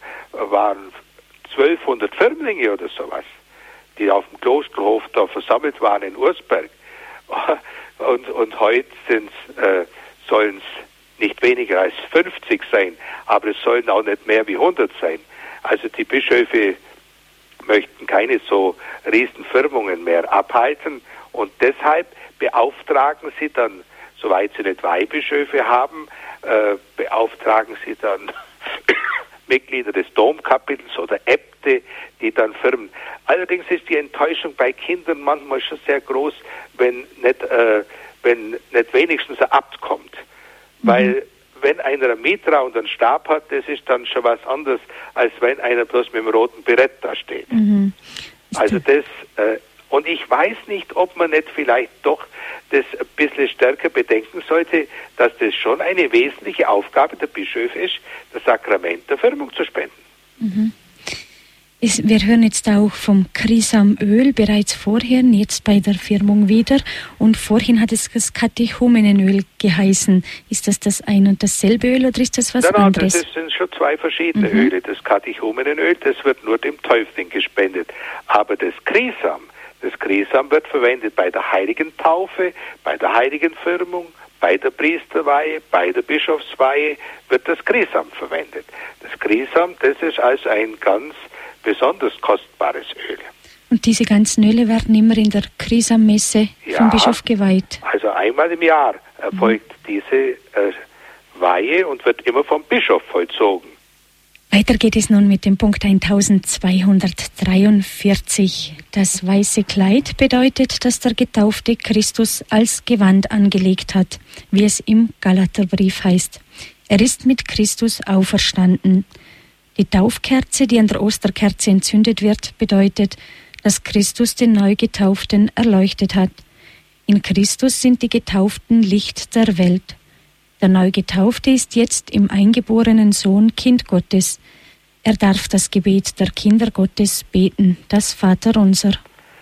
1200 Firmlinge oder sowas, die auf dem Klosterhof da versammelt waren in Ursberg. Und heute sollen es nicht weniger als 50 sein, aber es sollen auch nicht mehr wie 100 sein. Also die Bischöfe möchten keine so riesen Firmungen mehr abhalten und deshalb beauftragen sie dann, soweit sie nicht Weihbischöfe haben, beauftragen sie dann Mitglieder des Domkapitels oder Äbte, die dann firmen. Allerdings ist die Enttäuschung bei Kindern manchmal schon sehr groß, wenn nicht wenigstens ein Abt kommt. Weil wenn einer einen Mitra und einen Stab hat, das ist dann schon was anderes, als wenn einer bloß mit dem roten Berett da steht. Also das, und ich weiß nicht, ob man nicht vielleicht doch das ein bisschen stärker bedenken sollte, dass das schon eine wesentliche Aufgabe der Bischöfe ist, das Sakrament der Firmung zu spenden. Wir hören jetzt auch vom Chrisamöl bereits vorhin, jetzt bei der Firmung wieder. Und vorhin hat es das Katechumenenöl geheißen. Ist das ein und dasselbe Öl oder ist das was anderes? Das sind schon zwei verschiedene Öle. Das Katechumenenöl, das wird nur dem Täufling gespendet. Aber das Chrisam wird verwendet bei der heiligen Taufe, bei der heiligen Firmung, bei der Priesterweihe, bei der Bischofsweihe wird das Chrisam verwendet. Das Chrisam, das ist also ein ganz besonders kostbares Öl. Und diese ganzen Öle werden immer in der Chrisammesse vom Bischof geweiht? Also einmal im Jahr erfolgt diese Weihe und wird immer vom Bischof vollzogen. Weiter geht es nun mit dem Punkt 1243. Das weiße Kleid bedeutet, dass der Getaufte Christus als Gewand angelegt hat, wie es im Galaterbrief heißt. Er ist mit Christus auferstanden. Die Taufkerze, die an der Osterkerze entzündet wird, bedeutet, dass Christus den Neugetauften erleuchtet hat. In Christus sind die Getauften Licht der Welt. Der Neugetaufte ist jetzt im eingeborenen Sohn Kind Gottes. Er darf das Gebet der Kinder Gottes beten, das Vaterunser.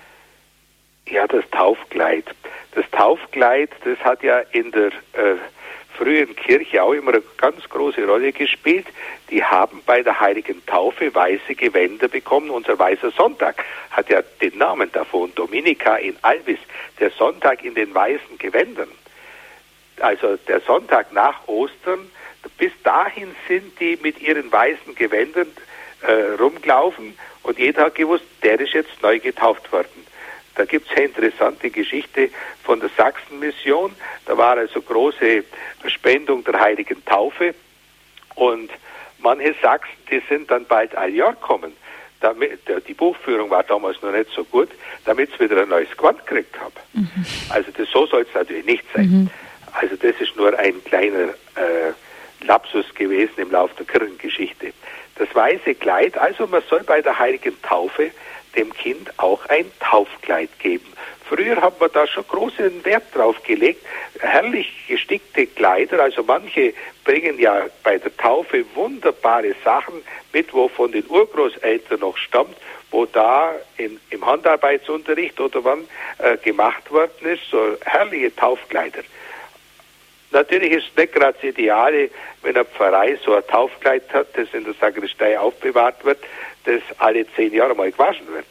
Ja, das Taufkleid. Das Taufkleid, das hat ja in der frühen Kirche auch immer eine ganz große Rolle gespielt. Die haben bei der heiligen Taufe weiße Gewänder bekommen. Unser Weißer Sonntag hat ja den Namen davon, Dominica in Albis, der Sonntag in den weißen Gewändern. Also der Sonntag nach Ostern, bis dahin sind die mit ihren weißen Gewändern rumgelaufen und jeder hat gewusst, der ist jetzt neu getauft worden. Da gibt es eine interessante Geschichte von der Sachsenmission. Da war also große Spendung der heiligen Taufe und manche Sachsen, die sind dann bald alljahr gekommen. Die Buchführung war damals noch nicht so gut, damit sie wieder ein neues Gewand gekriegt haben. Also so soll es natürlich nicht sein. Also das ist nur ein kleiner Lapsus gewesen im Laufe der Kirchengeschichte. Das weiße Kleid, also man soll bei der heiligen Taufe dem Kind auch ein Taufkleid geben. Früher hat man da schon großen Wert drauf gelegt, herrlich gestickte Kleider, also manche bringen ja bei der Taufe wunderbare Sachen mit, wo von den Urgroßeltern noch stammt, wo da im Handarbeitsunterricht oder wann gemacht worden ist, so herrliche Taufkleider. Natürlich ist es nicht gerade das Ideale, wenn ein Pfarrei so ein Taufkleid hat, das in der Sakristei aufbewahrt wird, das alle 10 Jahre mal gewaschen wird.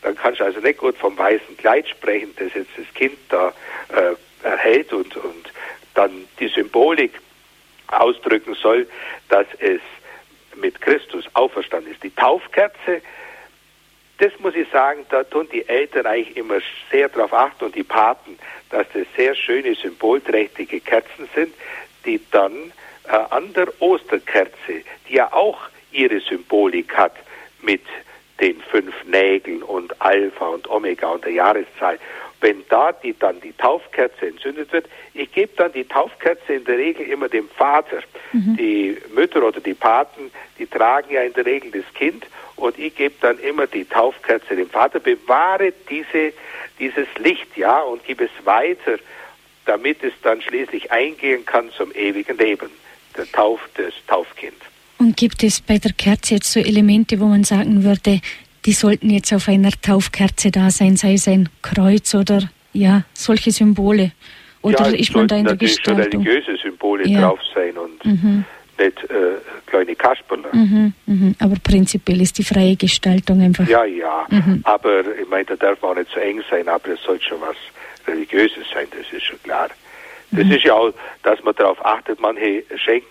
dann kannst du also nicht gut vom weißen Kleid sprechen, das jetzt das Kind da erhält und dann die Symbolik ausdrücken soll, dass es mit Christus auferstanden ist. Die Taufkerze, das muss ich sagen, da tun die Eltern eigentlich immer sehr darauf achten und die Paten, dass das sehr schöne, symbolträchtige Kerzen sind, die dann an der Osterkerze, die ja auch ihre Symbolik hat mit den 5 Nägeln und Alpha und Omega und der Jahreszahl. Wenn da dann die Taufkerze entzündet wird, ich gebe dann die Taufkerze in der Regel immer dem Vater. Die Mütter oder die Paten, die tragen ja in der Regel das Kind und ich gebe dann immer die Taufkerze dem Vater, bewahre dieses Licht, ja, und gebe es weiter, damit es dann schließlich eingehen kann zum ewigen Leben, das Taufkind. Und gibt es bei der Kerze jetzt so Elemente, wo man sagen würde, die sollten jetzt auf einer Taufkerze da sein, sei es ein Kreuz oder ja, solche Symbole? Oder ist man da in der Gestaltung? Religiöse Symbole drauf sein und nicht kleine Kasperler. Aber prinzipiell ist die freie Gestaltung einfach. Ja, aber ich meine, da darf man auch nicht so eng sein, aber es soll schon was Religiöses sein, das ist schon klar. Das ist ja auch, dass man darauf achtet, manche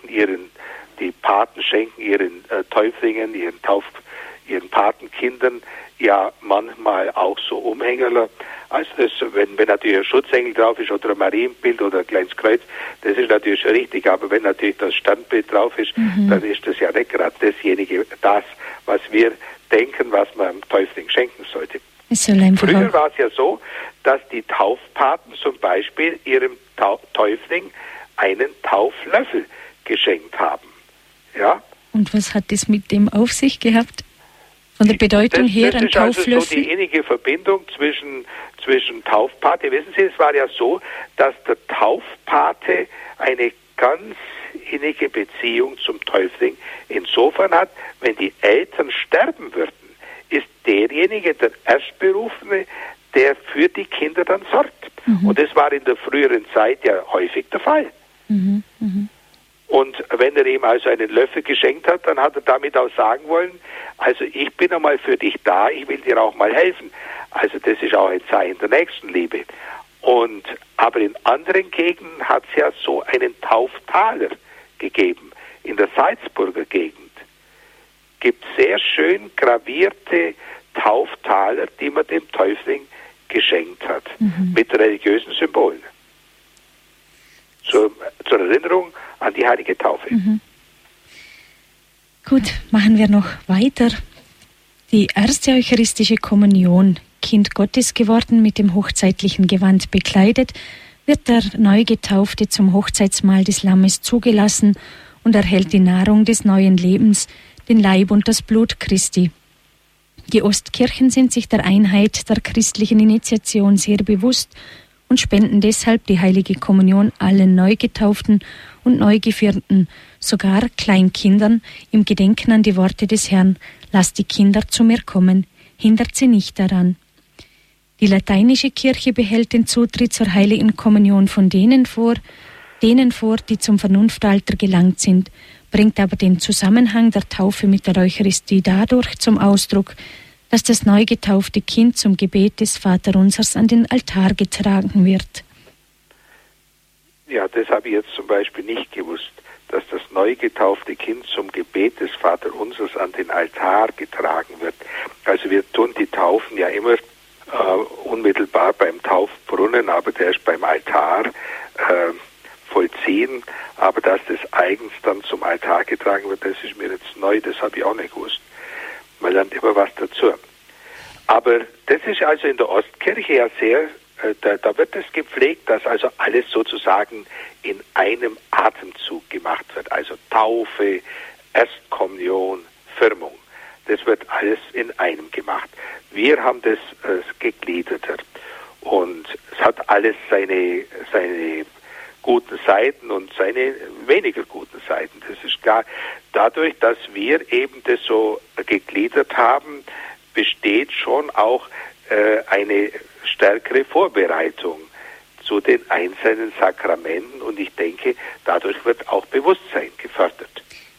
die Paten schenken ihren Täuflingen, ihren Patenkindern ja manchmal auch so Umhängerler. Also wenn natürlich ein Schutzengel drauf ist oder ein Marienbild oder ein kleines Kreuz, das ist natürlich schon richtig, aber wenn natürlich das Standbild drauf ist, dann ist das ja nicht gerade das, was wir denken, was man einem Täufling schenken sollte. Früher war es ja so, dass die Taufpaten zum Beispiel ihrem Täufling einen Tauflöffel geschenkt haben. Ja? Und was hat das mit dem auf sich gehabt? Von der Bedeutung her ein Tauflöffel? Das ist also so die innige Verbindung zwischen Taufpate. Wissen Sie, es war ja so, dass der Taufpate eine ganz innige Beziehung zum Täufling insofern hat, wenn die Eltern sterben würden, ist derjenige der Erstberufene, der für die Kinder dann sorgt. Und das war in der früheren Zeit ja häufig der Fall. Und wenn er ihm also einen Löffel geschenkt hat, dann hat er damit auch sagen wollen, also ich bin einmal für dich da, ich will dir auch mal helfen. Also das ist auch ein Zeichen der Nächstenliebe. Aber in anderen Gegenden hat es ja so einen Tauftaler gegeben. In der Salzburger Gegend gibt es sehr schön gravierte Tauftaler, die man dem Täufling geschenkt hat, mit religiösen Symbolen. Zur Erinnerung an die heilige Taufe. Gut, machen wir noch weiter. Die erste eucharistische Kommunion, Kind Gottes geworden, mit dem hochzeitlichen Gewand bekleidet, wird der Neugetaufte zum Hochzeitsmahl des Lammes zugelassen und erhält die Nahrung des neuen Lebens, den Leib und das Blut Christi. Die Ostkirchen sind sich der Einheit der christlichen Initiation sehr bewusst und spenden deshalb die heilige Kommunion allen Neugetauften und Neugefirmten, sogar Kleinkindern, im Gedenken an die Worte des Herrn: Lasst die Kinder zu mir kommen, hindert sie nicht daran. Die lateinische Kirche behält den Zutritt zur heiligen Kommunion von denen vor, die zum Vernunftalter gelangt sind, bringt aber den Zusammenhang der Taufe mit der Eucharistie dadurch zum Ausdruck, dass das neu getaufte Kind zum Gebet des Vaterunsers an den Altar getragen wird. Ja, das habe ich jetzt zum Beispiel nicht gewusst, dass das neu getaufte Kind zum Gebet des Vaterunsers an den Altar getragen wird. Also wir tun die Taufen ja immer unmittelbar beim Taufbrunnen, aber der ist beim Altar vollziehen. Aber dass das eigens dann zum Altar getragen wird, das ist mir jetzt neu, das habe ich auch nicht gewusst. Man lernt immer was dazu. Aber das ist also in der Ostkirche ja sehr, da wird es gepflegt, dass also alles sozusagen in einem Atemzug gemacht wird. Also Taufe, Erstkommunion, Firmung. Das wird alles in einem gemacht. Wir haben das gegliederter. Und es hat alles seine guten Seiten und seine weniger guten Seiten. Das ist klar. Dadurch, dass wir eben das so gegliedert haben, besteht schon auch eine stärkere Vorbereitung zu den einzelnen Sakramenten und ich denke, dadurch wird auch Bewusstsein gefördert.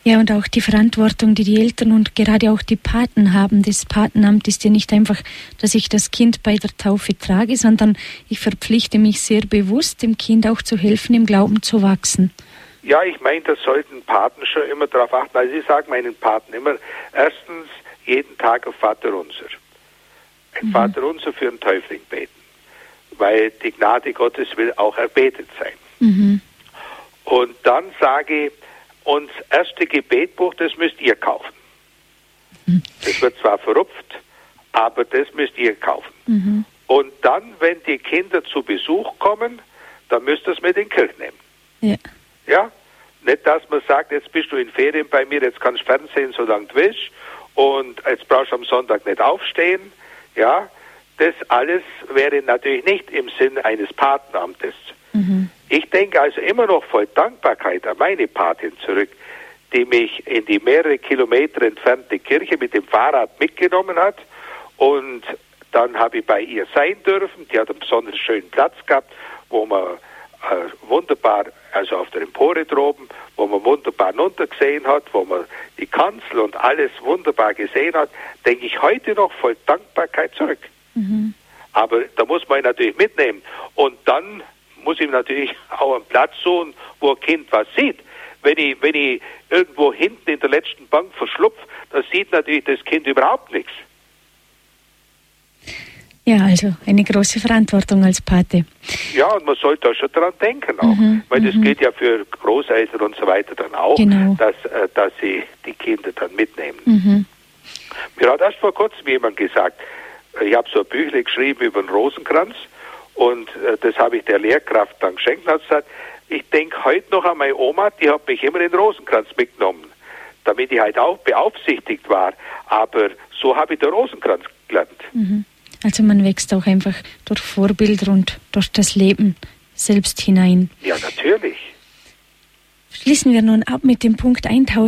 Ja, und auch die Verantwortung, die die Eltern und gerade auch die Paten haben. Das Patenamt ist ja nicht einfach, dass ich das Kind bei der Taufe trage, sondern ich verpflichte mich sehr bewusst, dem Kind auch zu helfen, im Glauben zu wachsen. Ja, ich meine, das sollten Paten schon immer darauf achten. Also ich sage meinen Paten immer, erstens, jeden Tag ein Vaterunser. Ein Vaterunser für einen Täufling beten. Weil die Gnade Gottes will auch erbetet sein. Und dann sage ich, und das erste Gebetbuch, das müsst ihr kaufen. Das wird zwar verrupft, aber das müsst ihr kaufen. Und dann, wenn die Kinder zu Besuch kommen, dann müsst ihr es mit in die Kirche nehmen. Ja. Ja? Nicht, dass man sagt, jetzt bist du in Ferien bei mir, jetzt kannst du Fernsehen, solange du willst, und jetzt brauchst du am Sonntag nicht aufstehen. Ja? Das alles wäre natürlich nicht im Sinn eines Patenamtes. Ich denke also immer noch voll Dankbarkeit an meine Patin zurück, die mich in die mehrere Kilometer entfernte Kirche mit dem Fahrrad mitgenommen hat, und dann habe ich bei ihr sein dürfen. Die hat einen besonders schönen Platz gehabt, wo man wunderbar, also auf der Empore droben, wo man wunderbar runtergesehen hat, wo man die Kanzel und alles wunderbar gesehen hat, denke ich heute noch voll Dankbarkeit zurück. Aber da muss man ihn natürlich mitnehmen. Und dann muss ich natürlich auch einen Platz suchen, wo ein Kind was sieht. Wenn ich irgendwo hinten in der letzten Bank verschlupfe, dann sieht natürlich das Kind überhaupt nichts. Ja, also eine große Verantwortung als Pate. Ja, und man sollte da schon dran denken auch. Weil das gilt ja für Großeltern und so weiter dann auch, dass sie die Kinder dann mitnehmen. Mir hat erst vor kurzem jemand gesagt, ich habe so ein Büchle geschrieben über den Rosenkranz, und das habe ich der Lehrkraft dann geschenkt und hat gesagt, ich denke heute noch an meine Oma, die hat mich immer in den Rosenkranz mitgenommen, damit ich halt auch beaufsichtigt war. Aber so habe ich den Rosenkranz gelernt. Also man wächst auch einfach durch Vorbilder und durch das Leben selbst hinein. Ja, natürlich. Schließen wir nun ab mit dem Punkt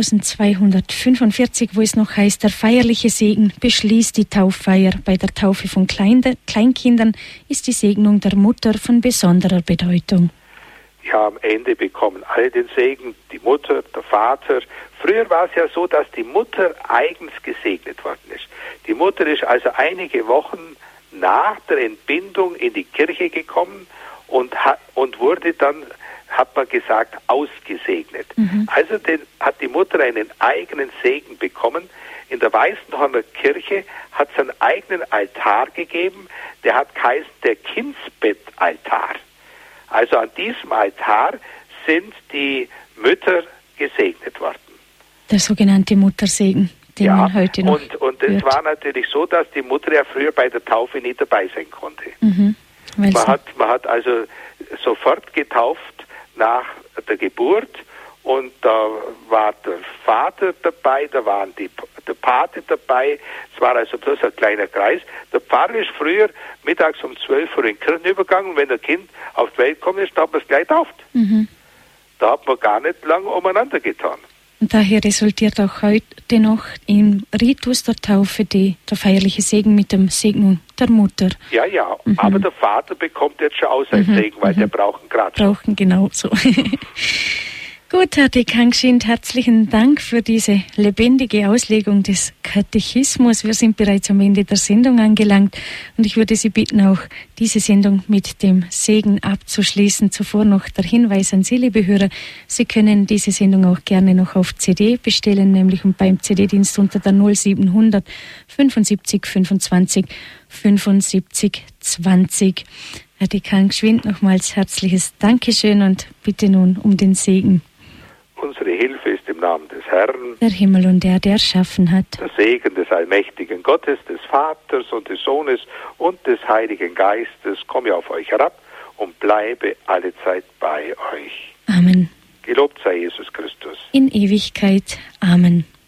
1245, wo es noch heißt, der feierliche Segen beschließt die Tauffeier. Bei der Taufe von Kleinkindern ist die Segnung der Mutter von besonderer Bedeutung. Ja, am Ende bekommen alle den Segen, die Mutter, der Vater. Früher war es ja so, dass die Mutter eigens gesegnet worden ist. Die Mutter ist also einige Wochen nach der Entbindung in die Kirche gekommen und wurde dann, hat man gesagt, ausgesegnet. Also hat die Mutter einen eigenen Segen bekommen. In der Weißenhorner Kirche hat es einen eigenen Altar gegeben, der hat geheißen der Kindsbettaltar. Also an diesem Altar sind die Mütter gesegnet worden. Der sogenannte Muttersegen, den man heute noch und es war natürlich so, dass die Mutter ja früher bei der Taufe nicht dabei sein konnte. Man hat also sofort getauft nach der Geburt, und da war der Vater dabei, da waren der Pate dabei, es war also bloß ein kleiner Kreis. Der Pfarrer ist früher mittags um 12 Uhr in den Kirchenübergang, und wenn ein Kind auf die Welt gekommen ist, dann hat man es gleich getauft. Da hat man gar nicht lang umeinander getan. Und daher resultiert auch heute noch im Ritus der Taufe der feierliche Segen mit dem Segnung der Mutter. Ja, aber der Vater bekommt jetzt schon auch seinen Segen, weil der brauchen gerade so. Brauchen genauso. Gut, Herr Dekan-Gschwind, herzlichen Dank für diese lebendige Auslegung des Katechismus. Wir sind bereits am Ende der Sendung angelangt, und ich würde Sie bitten, auch diese Sendung mit dem Segen abzuschließen. Zuvor noch der Hinweis an Sie, liebe Hörer, Sie können diese Sendung auch gerne noch auf CD bestellen, nämlich beim CD-Dienst unter der 0700 75 25 75 20. Herr Dekan-Gschwind, nochmals herzliches Dankeschön und bitte nun um den Segen. Unsere Hilfe ist im Namen des Herrn, der Himmel und der erschaffen hat. Der Segen des allmächtigen Gottes, des Vaters und des Sohnes und des Heiligen Geistes komme auf euch herab und bleibe allezeit bei euch. Amen. Gelobt sei Jesus Christus. In Ewigkeit. Amen.